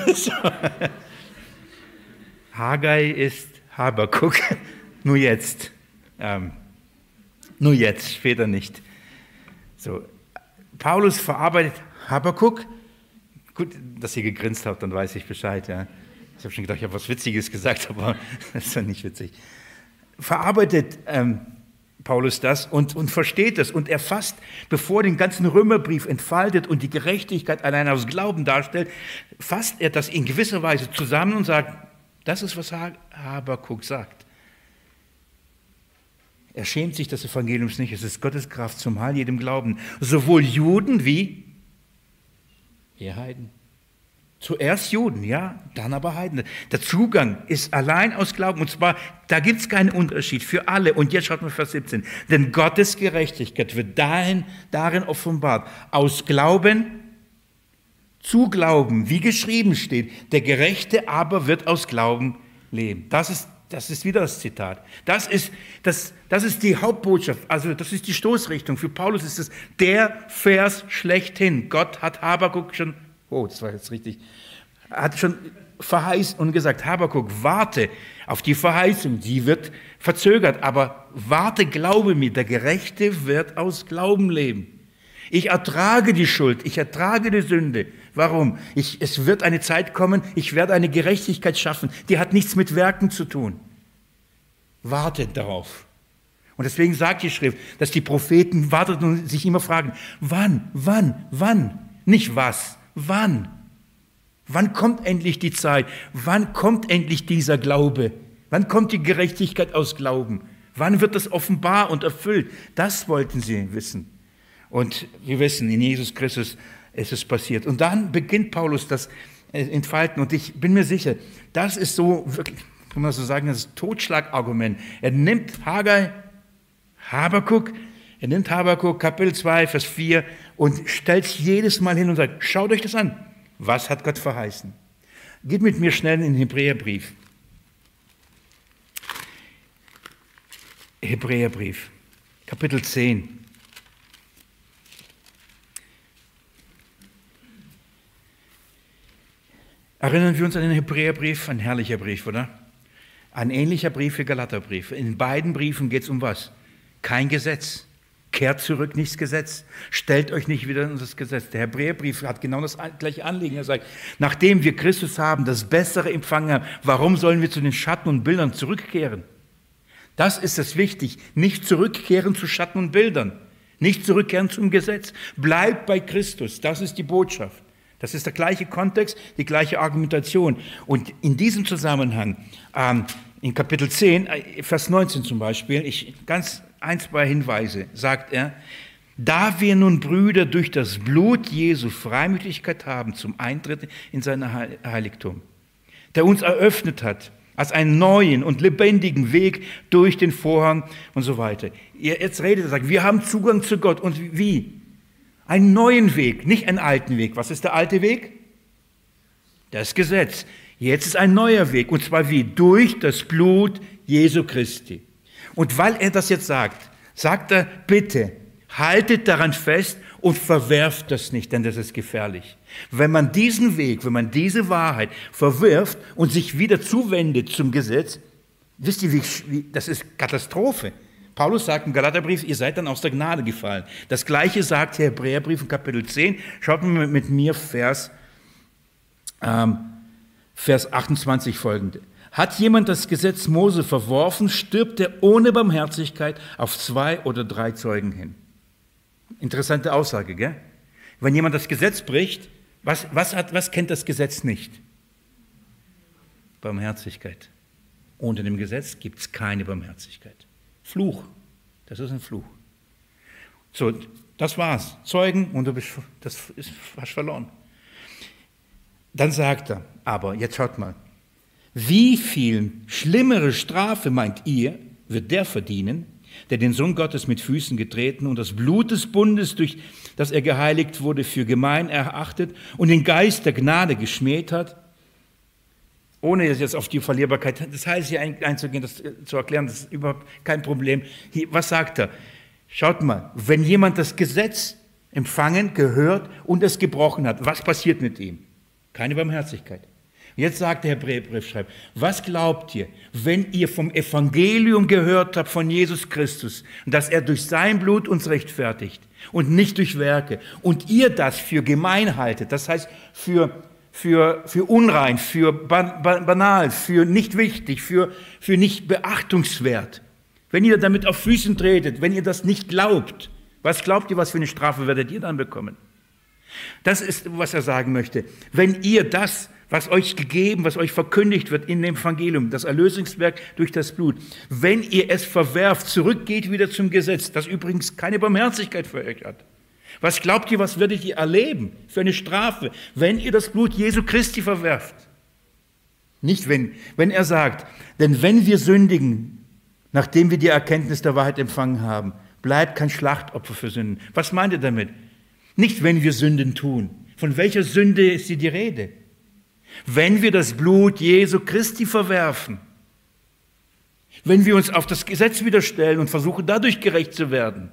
Haggai ist Habakuk. Nur jetzt. Ähm, nur jetzt, später nicht. So, Paulus verarbeitet Habakuk. Gut, dass ihr gegrinst habt, dann weiß ich Bescheid. Ja. Ich habe schon gedacht, ich habe was Witziges gesagt, aber das ist ja nicht witzig. Verarbeitet ähm, Paulus das und, und versteht das und erfasst, bevor er den ganzen Römerbrief entfaltet und die Gerechtigkeit allein aus Glauben darstellt, fasst er das in gewisser Weise zusammen und sagt, das ist, was Habakuk sagt. Er schämt sich des Evangeliums nicht, es ist Gottes Kraft zum Heil jedem Glauben, sowohl Juden wie Ihr Heiden. Zuerst Juden, ja, dann aber Heiden. Der Zugang ist allein aus Glauben. Und zwar, da gibt es keinen Unterschied für alle. Und jetzt schaut mal Vers siebzehn. Denn Gottes Gerechtigkeit wird darin, darin offenbart. Aus Glauben zu Glauben, wie geschrieben steht. Der Gerechte aber wird aus Glauben leben. Das ist, das ist wieder das Zitat. Das ist, das, das ist die Hauptbotschaft. Also das ist die Stoßrichtung. Für Paulus ist es der Vers schlechthin. Gott hat Habakuk schon Oh, das war jetzt richtig. Er hat schon verheißen und gesagt, Habakuk, warte auf die Verheißung. Die wird verzögert, aber warte, glaube mir, der Gerechte wird aus Glauben leben. Ich ertrage die Schuld, ich ertrage die Sünde. Warum? Ich, es wird eine Zeit kommen, ich werde eine Gerechtigkeit schaffen. Die hat nichts mit Werken zu tun. Wartet darauf. Und deswegen sagt die Schrift, dass die Propheten warteten und sich immer fragen, wann, wann, wann? Nicht was. Wann? Wann kommt endlich die Zeit? Wann kommt endlich dieser Glaube? Wann kommt die Gerechtigkeit aus Glauben? Wann wird das offenbar und erfüllt? Das wollten sie wissen. Und wir wissen, in Jesus Christus ist es passiert. Und dann beginnt Paulus das Entfalten. Und ich bin mir sicher, das ist so, wirklich, kann man so sagen, das Totschlagargument. Er nimmt Haggai, Habakuk, Er nimmt Habakuk, Kapitel zwei, Vers vier und stellt es jedes Mal hin und sagt, schaut euch das an. Was hat Gott verheißen? Geht mit mir schnell in den Hebräerbrief. Hebräerbrief, Kapitel zehn. Erinnern wir uns an den Hebräerbrief, ein herrlicher Brief, oder? Ein ähnlicher Brief wie Galaterbrief. In beiden Briefen geht es um was? Kein Gesetz. Kehrt zurück, nichts Gesetz. Stellt euch nicht wieder in das Gesetz. Der Hebräerbrief hat genau das gleiche Anliegen. Er sagt, nachdem wir Christus haben, das Bessere empfangen haben, warum sollen wir zu den Schatten und Bildern zurückkehren? Das ist es wichtig. Nicht zurückkehren zu Schatten und Bildern. Nicht zurückkehren zum Gesetz. Bleibt bei Christus. Das ist die Botschaft. Das ist der gleiche Kontext, die gleiche Argumentation. Und in diesem Zusammenhang, ähm, in Kapitel zehn, Vers neunzehn zum Beispiel, ich, ganz ein, zwei Hinweise, sagt er, da wir nun Brüder durch das Blut Jesu Freimütigkeit haben zum Eintritt in sein Heiligtum, der uns eröffnet hat, als einen neuen und lebendigen Weg durch den Vorhang und so weiter. Jetzt redet er, sagt, wir haben Zugang zu Gott. Und wie? Einen neuen Weg, nicht einen alten Weg. Was ist der alte Weg? Das Gesetz. Jetzt ist ein neuer Weg. Und zwar wie? Durch das Blut Jesu Christi. Und weil er das jetzt sagt, sagt er, bitte, haltet daran fest und verwerft das nicht, denn das ist gefährlich. Wenn man diesen Weg, wenn man diese Wahrheit verwirft und sich wieder zuwendet zum Gesetz, wisst ihr, wie, wie, das ist Katastrophe. Paulus sagt im Galaterbrief, ihr seid dann aus der Gnade gefallen. Das Gleiche sagt der Hebräerbrief in Kapitel zehn. Schaut mal mit mir Vers, ähm, Vers achtundzwanzig folgende. Hat jemand das Gesetz Mose verworfen, stirbt er ohne Barmherzigkeit auf zwei oder drei Zeugen hin. Interessante Aussage, gell? Wenn jemand das Gesetz bricht, was, was, hat, was kennt das Gesetz nicht? Barmherzigkeit. Unter dem Gesetz gibt es keine Barmherzigkeit. Fluch. Das ist ein Fluch. So, das war's. Zeugen und du bist, das ist fast verloren. Dann sagt er, aber jetzt schaut mal, wie viel schlimmere Strafe meint ihr, wird der verdienen, der den Sohn Gottes mit Füßen getreten und das Blut des Bundes, durch das er geheiligt wurde, für gemein erachtet und den Geist der Gnade geschmäht hat, ohne jetzt auf die Verlierbarkeit des Heils hier einzugehen, das zu erklären, das ist überhaupt kein Problem. Hier, was sagt er? Schaut mal, wenn jemand das Gesetz empfangen, gehört und es gebrochen hat, was passiert mit ihm? Keine Barmherzigkeit. Jetzt sagt der Hebräerbriefschreiber, was glaubt ihr, wenn ihr vom Evangelium gehört habt von Jesus Christus, dass er durch sein Blut uns rechtfertigt und nicht durch Werke, und ihr das für gemein haltet, das heißt für, für, für unrein, für banal, für nicht wichtig, für, für nicht beachtungswert, wenn ihr damit auf Füßen tretet, wenn ihr das nicht glaubt, was glaubt ihr, was für eine Strafe werdet ihr dann bekommen? Das ist, was er sagen möchte. Wenn ihr das, was euch gegeben, was euch verkündigt wird in dem Evangelium, das Erlösungswerk durch das Blut, wenn ihr es verwerft, zurückgeht wieder zum Gesetz, das übrigens keine Barmherzigkeit für euch hat. Was glaubt ihr, was werdet ihr erleben für eine Strafe, wenn ihr das Blut Jesu Christi verwerft? Nicht wenn, wenn er sagt, denn wenn wir sündigen, nachdem wir die Erkenntnis der Wahrheit empfangen haben, bleibt kein Schlachtopfer für Sünden. Was meint er damit? Nicht, wenn wir Sünden tun. Von welcher Sünde ist hier die Rede? Wenn wir das Blut Jesu Christi verwerfen, wenn wir uns auf das Gesetz widerstellen und versuchen, dadurch gerecht zu werden.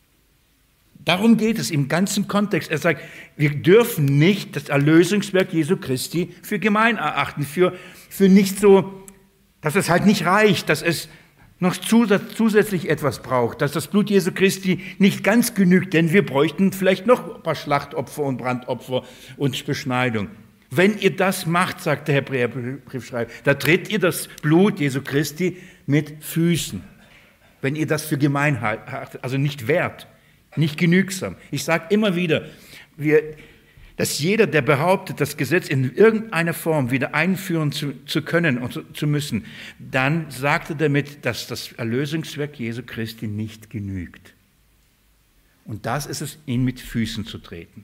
Darum geht es im ganzen Kontext. Er sagt, wir dürfen nicht das Erlösungswerk Jesu Christi für gemein erachten, für, für nicht so, dass es halt nicht reicht, dass es noch zusätzlich etwas braucht, dass das Blut Jesu Christi nicht ganz genügt, denn wir bräuchten vielleicht noch ein paar Schlachtopfer und Brandopfer und Beschneidung. Wenn ihr das macht, sagt der Hebräerbriefschreiber, da tritt ihr das Blut Jesu Christi mit Füßen. Wenn ihr das für gemein haltet, also nicht wert, nicht genügsam. Ich sage immer wieder, wir, dass jeder, der behauptet, das Gesetz in irgendeiner Form wieder einführen zu, zu können und zu, zu müssen, dann sagt er damit, dass das Erlösungswerk Jesu Christi nicht genügt. Und das ist es, ihn mit Füßen zu treten.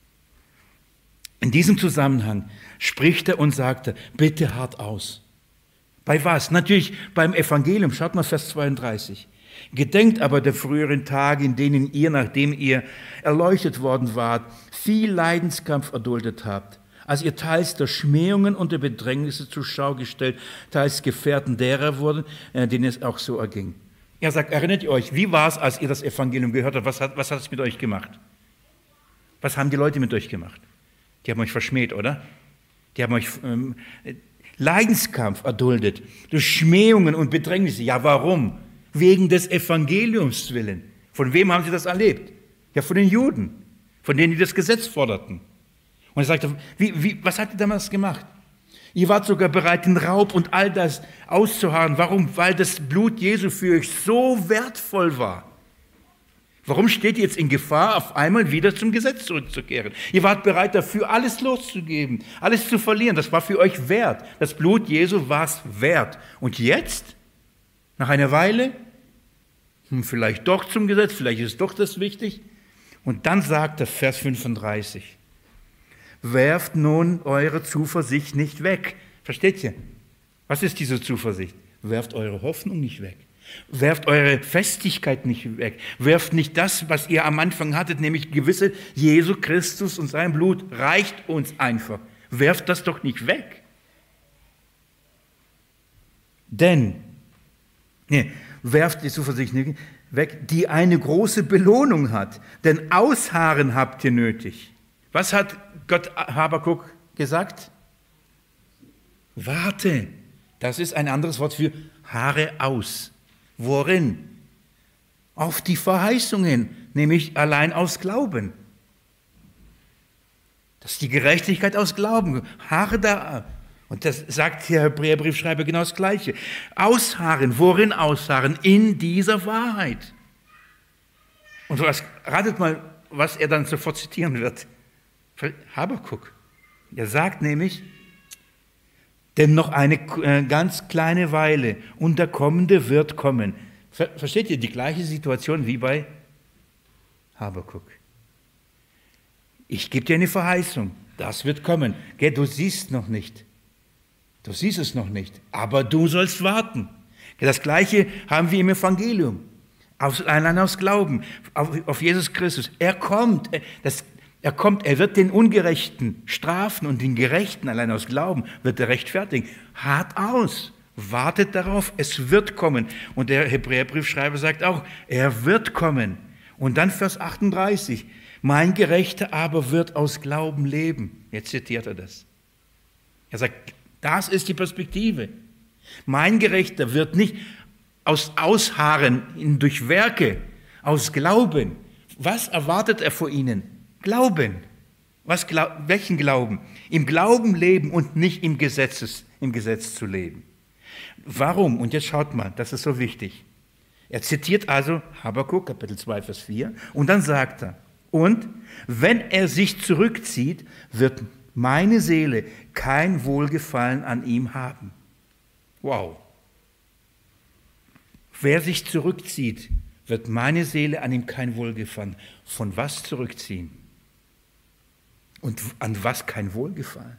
In diesem Zusammenhang spricht er und sagt er, bitte hart aus. Bei was? Natürlich beim Evangelium. Schaut mal Vers zweiunddreißig. Gedenkt aber der früheren Tage, in denen ihr, nachdem ihr erleuchtet worden wart, viel Leidenskampf erduldet habt, als ihr teils der Schmähungen und der Bedrängnisse zur Schau gestellt, teils Gefährten derer wurden, denen es auch so erging. Er sagt, erinnert ihr euch, wie war es, als ihr das Evangelium gehört habt? Was hat, was hat es mit euch gemacht? Was haben die Leute mit euch gemacht? Die haben euch verschmäht, oder? Die haben euch ähm, Leidenskampf erduldet, durch Schmähungen und Bedrängnisse. Ja, warum? Wegen des Evangeliums willen. Von wem haben sie das erlebt? Ja, von den Juden, von denen, die das Gesetz forderten. Und er sagte, wie, wie, was habt ihr damals gemacht? Ihr wart sogar bereit, den Raub und all das auszuharren. Warum? Weil das Blut Jesu für euch so wertvoll war. Warum steht ihr jetzt in Gefahr, auf einmal wieder zum Gesetz zurückzukehren? Ihr wart bereit dafür, alles loszugeben, alles zu verlieren. Das war für euch wert. Das Blut Jesu war es wert. Und jetzt, nach einer Weile, hm, vielleicht doch zum Gesetz, vielleicht ist doch das wichtig. Und dann sagt er, Vers fünfunddreißig, werft nun eure Zuversicht nicht weg. Versteht ihr? Was ist diese Zuversicht? Werft eure Hoffnung nicht weg. Werft eure Festigkeit nicht weg. Werft nicht das, was ihr am Anfang hattet, nämlich gewisse Jesu Christus und sein Blut reicht uns einfach. Werft das doch nicht weg. Denn, nee, werft die Zuversicht nicht weg, die eine große Belohnung hat. Denn Ausharren habt ihr nötig. Was hat Gott Habakuk gesagt? Warte. Das ist ein anderes Wort für harre aus. Worin? Auf die Verheißungen, nämlich allein aus Glauben. Das ist die Gerechtigkeit aus Glauben. Harre da. Und das sagt der Hebräerbriefschreiber genau das Gleiche. Ausharren, worin ausharren? In dieser Wahrheit. Und was, ratet mal, was er dann sofort zitieren wird. Habakuk. Er sagt nämlich, denn noch eine ganz kleine Weile und der Kommende wird kommen. Versteht ihr die gleiche Situation wie bei Habakuk? Ich gebe dir eine Verheißung, das wird kommen. Du siehst noch nicht, du siehst es noch nicht, aber du sollst warten. Das Gleiche haben wir im Evangelium, allein aus Glauben, auf Jesus Christus. Er kommt, das Er kommt, er wird den Ungerechten strafen und den Gerechten, allein aus Glauben, wird er rechtfertigen. Hart aus, wartet darauf, es wird kommen. Und der Hebräerbriefschreiber sagt auch, er wird kommen. Und dann Vers achtunddreißig, mein Gerechter aber wird aus Glauben leben. Jetzt zitiert er das. Er sagt, das ist die Perspektive. Mein Gerechter wird nicht aus Ausharren durch Werke, aus Glauben. Was erwartet er vor ihnen? Glauben. Was glaub, welchen Glauben? Im Glauben leben und nicht im, Gesetzes, im Gesetz zu leben. Warum? Und jetzt schaut mal, das ist so wichtig. Er zitiert also Habakuk, Kapitel zwei, Vers vier, und dann sagt er, und wenn er sich zurückzieht, wird meine Seele kein Wohlgefallen an ihm haben. Wow. Wer sich zurückzieht, wird meine Seele an ihm kein Wohlgefallen. Von was zurückziehen? Und an was kein Wohlgefallen?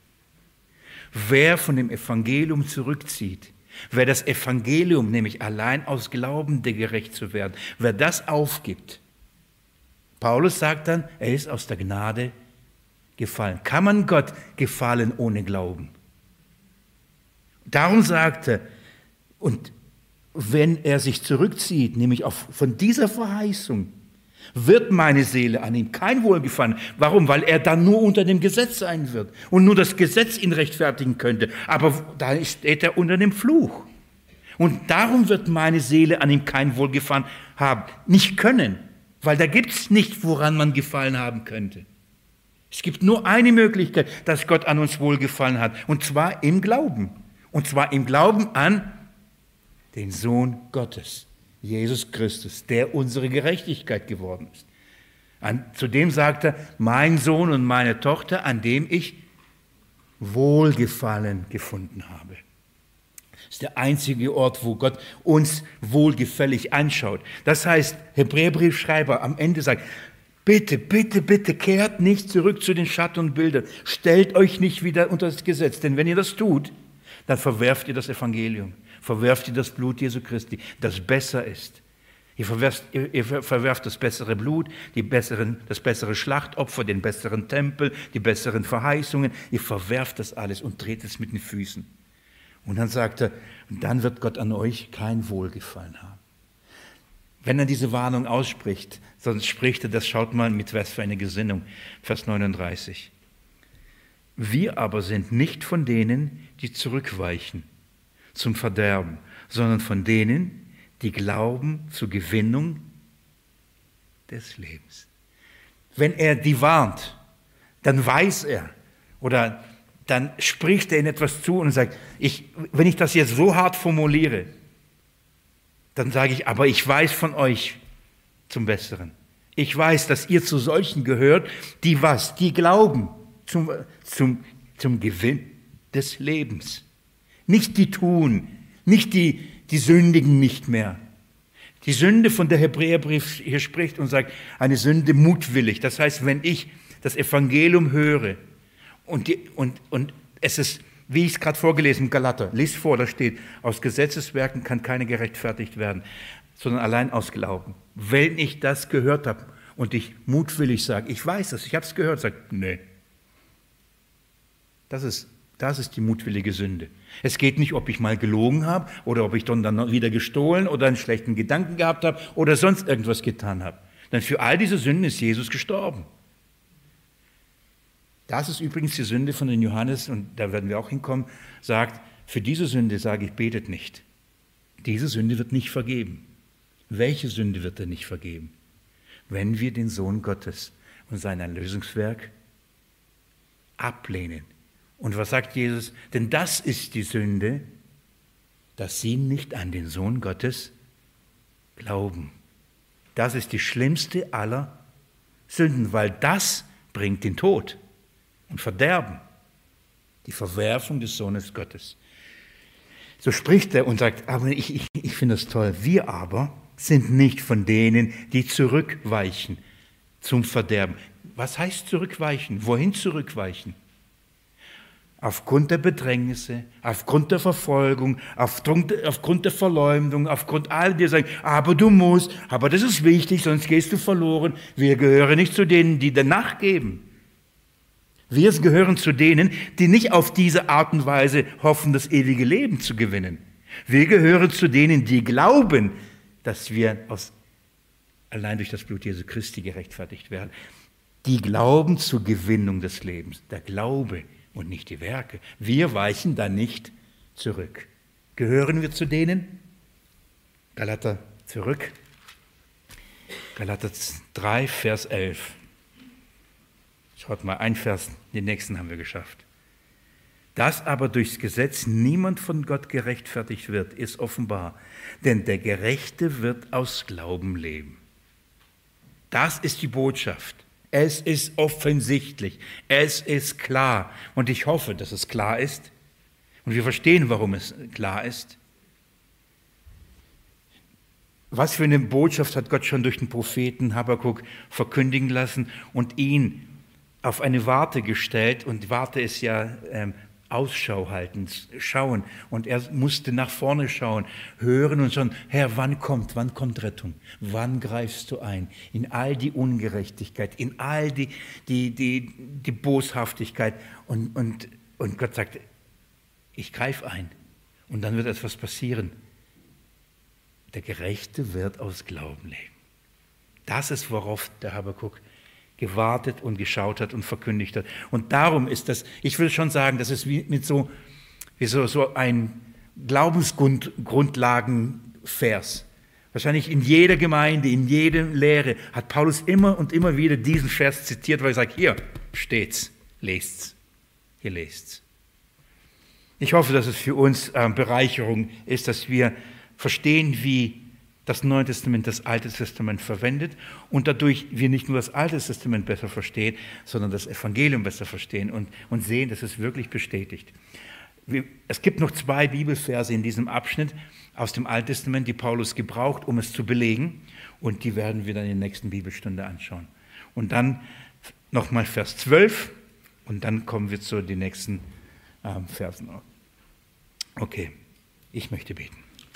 Wer von dem Evangelium zurückzieht, wer das Evangelium, nämlich allein aus Glauben der gerecht zu werden, wer das aufgibt, Paulus sagt dann, er ist aus der Gnade gefallen. Kann man Gott gefallen ohne Glauben? Darum sagt er, und wenn er sich zurückzieht, nämlich auf, von dieser Verheißung, wird meine Seele an ihm kein Wohlgefallen. Warum? Weil er dann nur unter dem Gesetz sein wird und nur das Gesetz ihn rechtfertigen könnte. Aber da steht er unter dem Fluch. Und darum wird meine Seele an ihm kein Wohlgefallen haben. Nicht können, weil da gibt es nicht, woran man Gefallen haben könnte. Es gibt nur eine Möglichkeit, dass Gott an uns Wohlgefallen hat, und zwar im Glauben. Und zwar im Glauben an den Sohn Gottes, Jesus Christus, der unsere Gerechtigkeit geworden ist. An, zudem sagt er, mein Sohn und meine Tochter, an dem ich Wohlgefallen gefunden habe. Das ist der einzige Ort, wo Gott uns wohlgefällig anschaut. Das heißt, Hebräerbriefschreiber am Ende sagt, bitte, bitte, bitte kehrt nicht zurück zu den Schatten und Bildern. Stellt euch nicht wieder unter das Gesetz, denn wenn ihr das tut, dann verwerft ihr das Evangelium, verwerft ihr das Blut Jesu Christi, das besser ist. Ihr verwerft, ihr, ihr verwerft das bessere Blut, die besseren, das bessere Schlachtopfer, den besseren Tempel, die besseren Verheißungen. Ihr verwerft das alles und dreht es mit den Füßen. Und dann sagt er, und dann wird Gott an euch kein Wohlgefallen haben. Wenn er diese Warnung ausspricht, sonst spricht er, das schaut mal mit was für eine Gesinnung, Vers neununddreißig. Wir aber sind nicht von denen, die zurückweichen zum Verderben, sondern von denen, die glauben zur Gewinnung des Lebens. Wenn er die warnt, dann weiß er oder dann spricht er ihnen etwas zu und sagt, ich, wenn ich das jetzt so hart formuliere, dann sage ich, aber ich weiß von euch zum Besseren. Ich weiß, dass ihr zu solchen gehört, die was? Die glauben zum, zum, zum Gewinn des Lebens. Nicht die tun, nicht die, die sündigen nicht mehr. Die Sünde, von der Hebräerbrief hier spricht und sagt, eine Sünde mutwillig. Das heißt, wenn ich das Evangelium höre und, die, und, und es ist, wie ich es gerade vorgelesen habe, Galater, lies vor, da steht, aus Gesetzeswerken kann keine gerechtfertigt werden, sondern allein aus Glauben. Wenn ich das gehört habe und ich mutwillig sage, ich weiß das, ich habe es gehört, sage, nee. Das ist, das ist die mutwillige Sünde. Es geht nicht, ob ich mal gelogen habe oder ob ich dann, dann wieder gestohlen oder einen schlechten Gedanken gehabt habe oder sonst irgendwas getan habe. Denn für all diese Sünden ist Jesus gestorben. Das ist übrigens die Sünde von den Johannes, und da werden wir auch hinkommen, sagt, für diese Sünde sage ich, betet nicht. Diese Sünde wird nicht vergeben. Welche Sünde wird er nicht vergeben? Wenn wir den Sohn Gottes und sein Erlösungswerk ablehnen. Und was sagt Jesus? Denn das ist die Sünde, dass sie nicht an den Sohn Gottes glauben. Das ist die schlimmste aller Sünden, weil das bringt den Tod und Verderben, die Verwerfung des Sohnes Gottes. So spricht er und sagt, aber ich, ich, ich finde das toll, wir aber sind nicht von denen, die zurückweichen zum Verderben. Was heißt zurückweichen? Wohin zurückweichen? Aufgrund der Bedrängnisse, aufgrund der Verfolgung, aufgrund, aufgrund der Verleumdung, aufgrund all der sagen, aber du musst, aber das ist wichtig, sonst gehst du verloren. Wir gehören nicht zu denen, die danach geben. Wir gehören zu denen, die nicht auf diese Art und Weise hoffen, das ewige Leben zu gewinnen. Wir gehören zu denen, die glauben, dass wir aus, allein durch das Blut Jesu Christi gerechtfertigt werden. Die glauben zur Gewinnung des Lebens. Der Glaube und nicht die Werke. Wir weichen da nicht zurück. Gehören wir zu denen? Galater zurück. Galater drei, Vers elf. Schaut mal, ein Vers, den nächsten haben wir geschafft. Dass aber durchs Gesetz niemand von Gott gerechtfertigt wird, ist offenbar. Denn der Gerechte wird aus Glauben leben. Das ist die Botschaft. Es ist offensichtlich, es ist klar und ich hoffe, dass es klar ist und wir verstehen, warum es klar ist. Was für eine Botschaft hat Gott schon durch den Propheten Habakuk verkündigen lassen und ihn auf eine Warte gestellt. Und Warte ist ja ähm, Ausschau halten, schauen. Und er musste nach vorne schauen, hören und schauen, Herr, wann kommt, wann kommt Rettung? Wann greifst du ein? In all die Ungerechtigkeit, in all die, die, die, die Boshaftigkeit. Und, und, und Gott sagt, ich greife ein. Und dann wird etwas passieren. Der Gerechte wird aus Glauben leben. Das ist, worauf der Habakuk gewartet und geschaut hat und verkündigt hat. Und darum ist das, ich will schon sagen, das ist wie mit so, wie so, so ein Glaubensgrundlagenvers. Wahrscheinlich in jeder Gemeinde, in jeder Lehre hat Paulus immer und immer wieder diesen Vers zitiert, weil er sagt, hier steht's, lest's, hier lest's. Ich hoffe, dass es für uns Bereicherung ist, dass wir verstehen, wie das Neue Testament das Alte Testament verwendet und dadurch wir nicht nur das Alte Testament besser verstehen, sondern das Evangelium besser verstehen und, und sehen, dass es wirklich bestätigt. Wir, es gibt noch zwei Bibelverse in diesem Abschnitt aus dem Alten Testament, die Paulus gebraucht, um es zu belegen, und die werden wir dann in der nächsten Bibelstunde anschauen. Und dann nochmal Vers zwölf und dann kommen wir zu den nächsten ähm, Versen. Okay, ich möchte beten.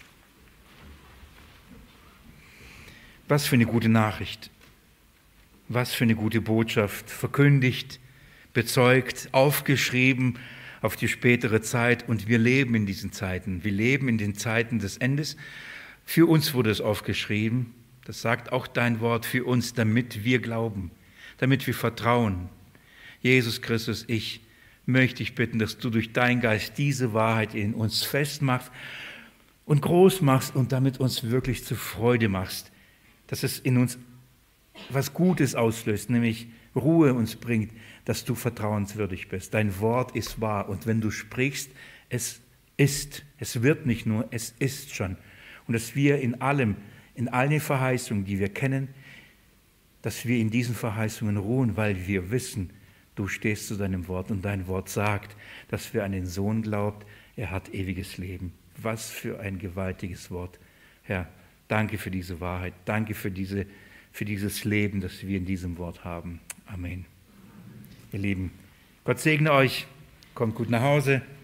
Was für eine gute Nachricht, was für eine gute Botschaft, verkündigt, bezeugt, aufgeschrieben auf die spätere Zeit, und wir leben in diesen Zeiten, wir leben in den Zeiten des Endes. Für uns wurde es aufgeschrieben, das sagt auch dein Wort, für uns, damit wir glauben, damit wir vertrauen. Jesus Christus, ich möchte dich bitten, dass du durch deinen Geist diese Wahrheit in uns festmachst und groß machst und damit uns wirklich zur Freude machst, dass es in uns was Gutes auslöst, nämlich Ruhe uns bringt, dass du vertrauenswürdig bist. Dein Wort ist wahr und wenn du sprichst, es ist, es wird nicht nur, es ist schon. Und dass wir in allem, in all den Verheißungen, die wir kennen, dass wir in diesen Verheißungen ruhen, weil wir wissen, du stehst zu deinem Wort und dein Wort sagt, dass wer an den Sohn glaubt, er hat ewiges Leben. Was für ein gewaltiges Wort, Herr. Danke für diese Wahrheit. Danke für, diese, für dieses Leben, das wir in diesem Wort haben. Amen. Ihr Lieben, Gott segne euch. Kommt gut nach Hause.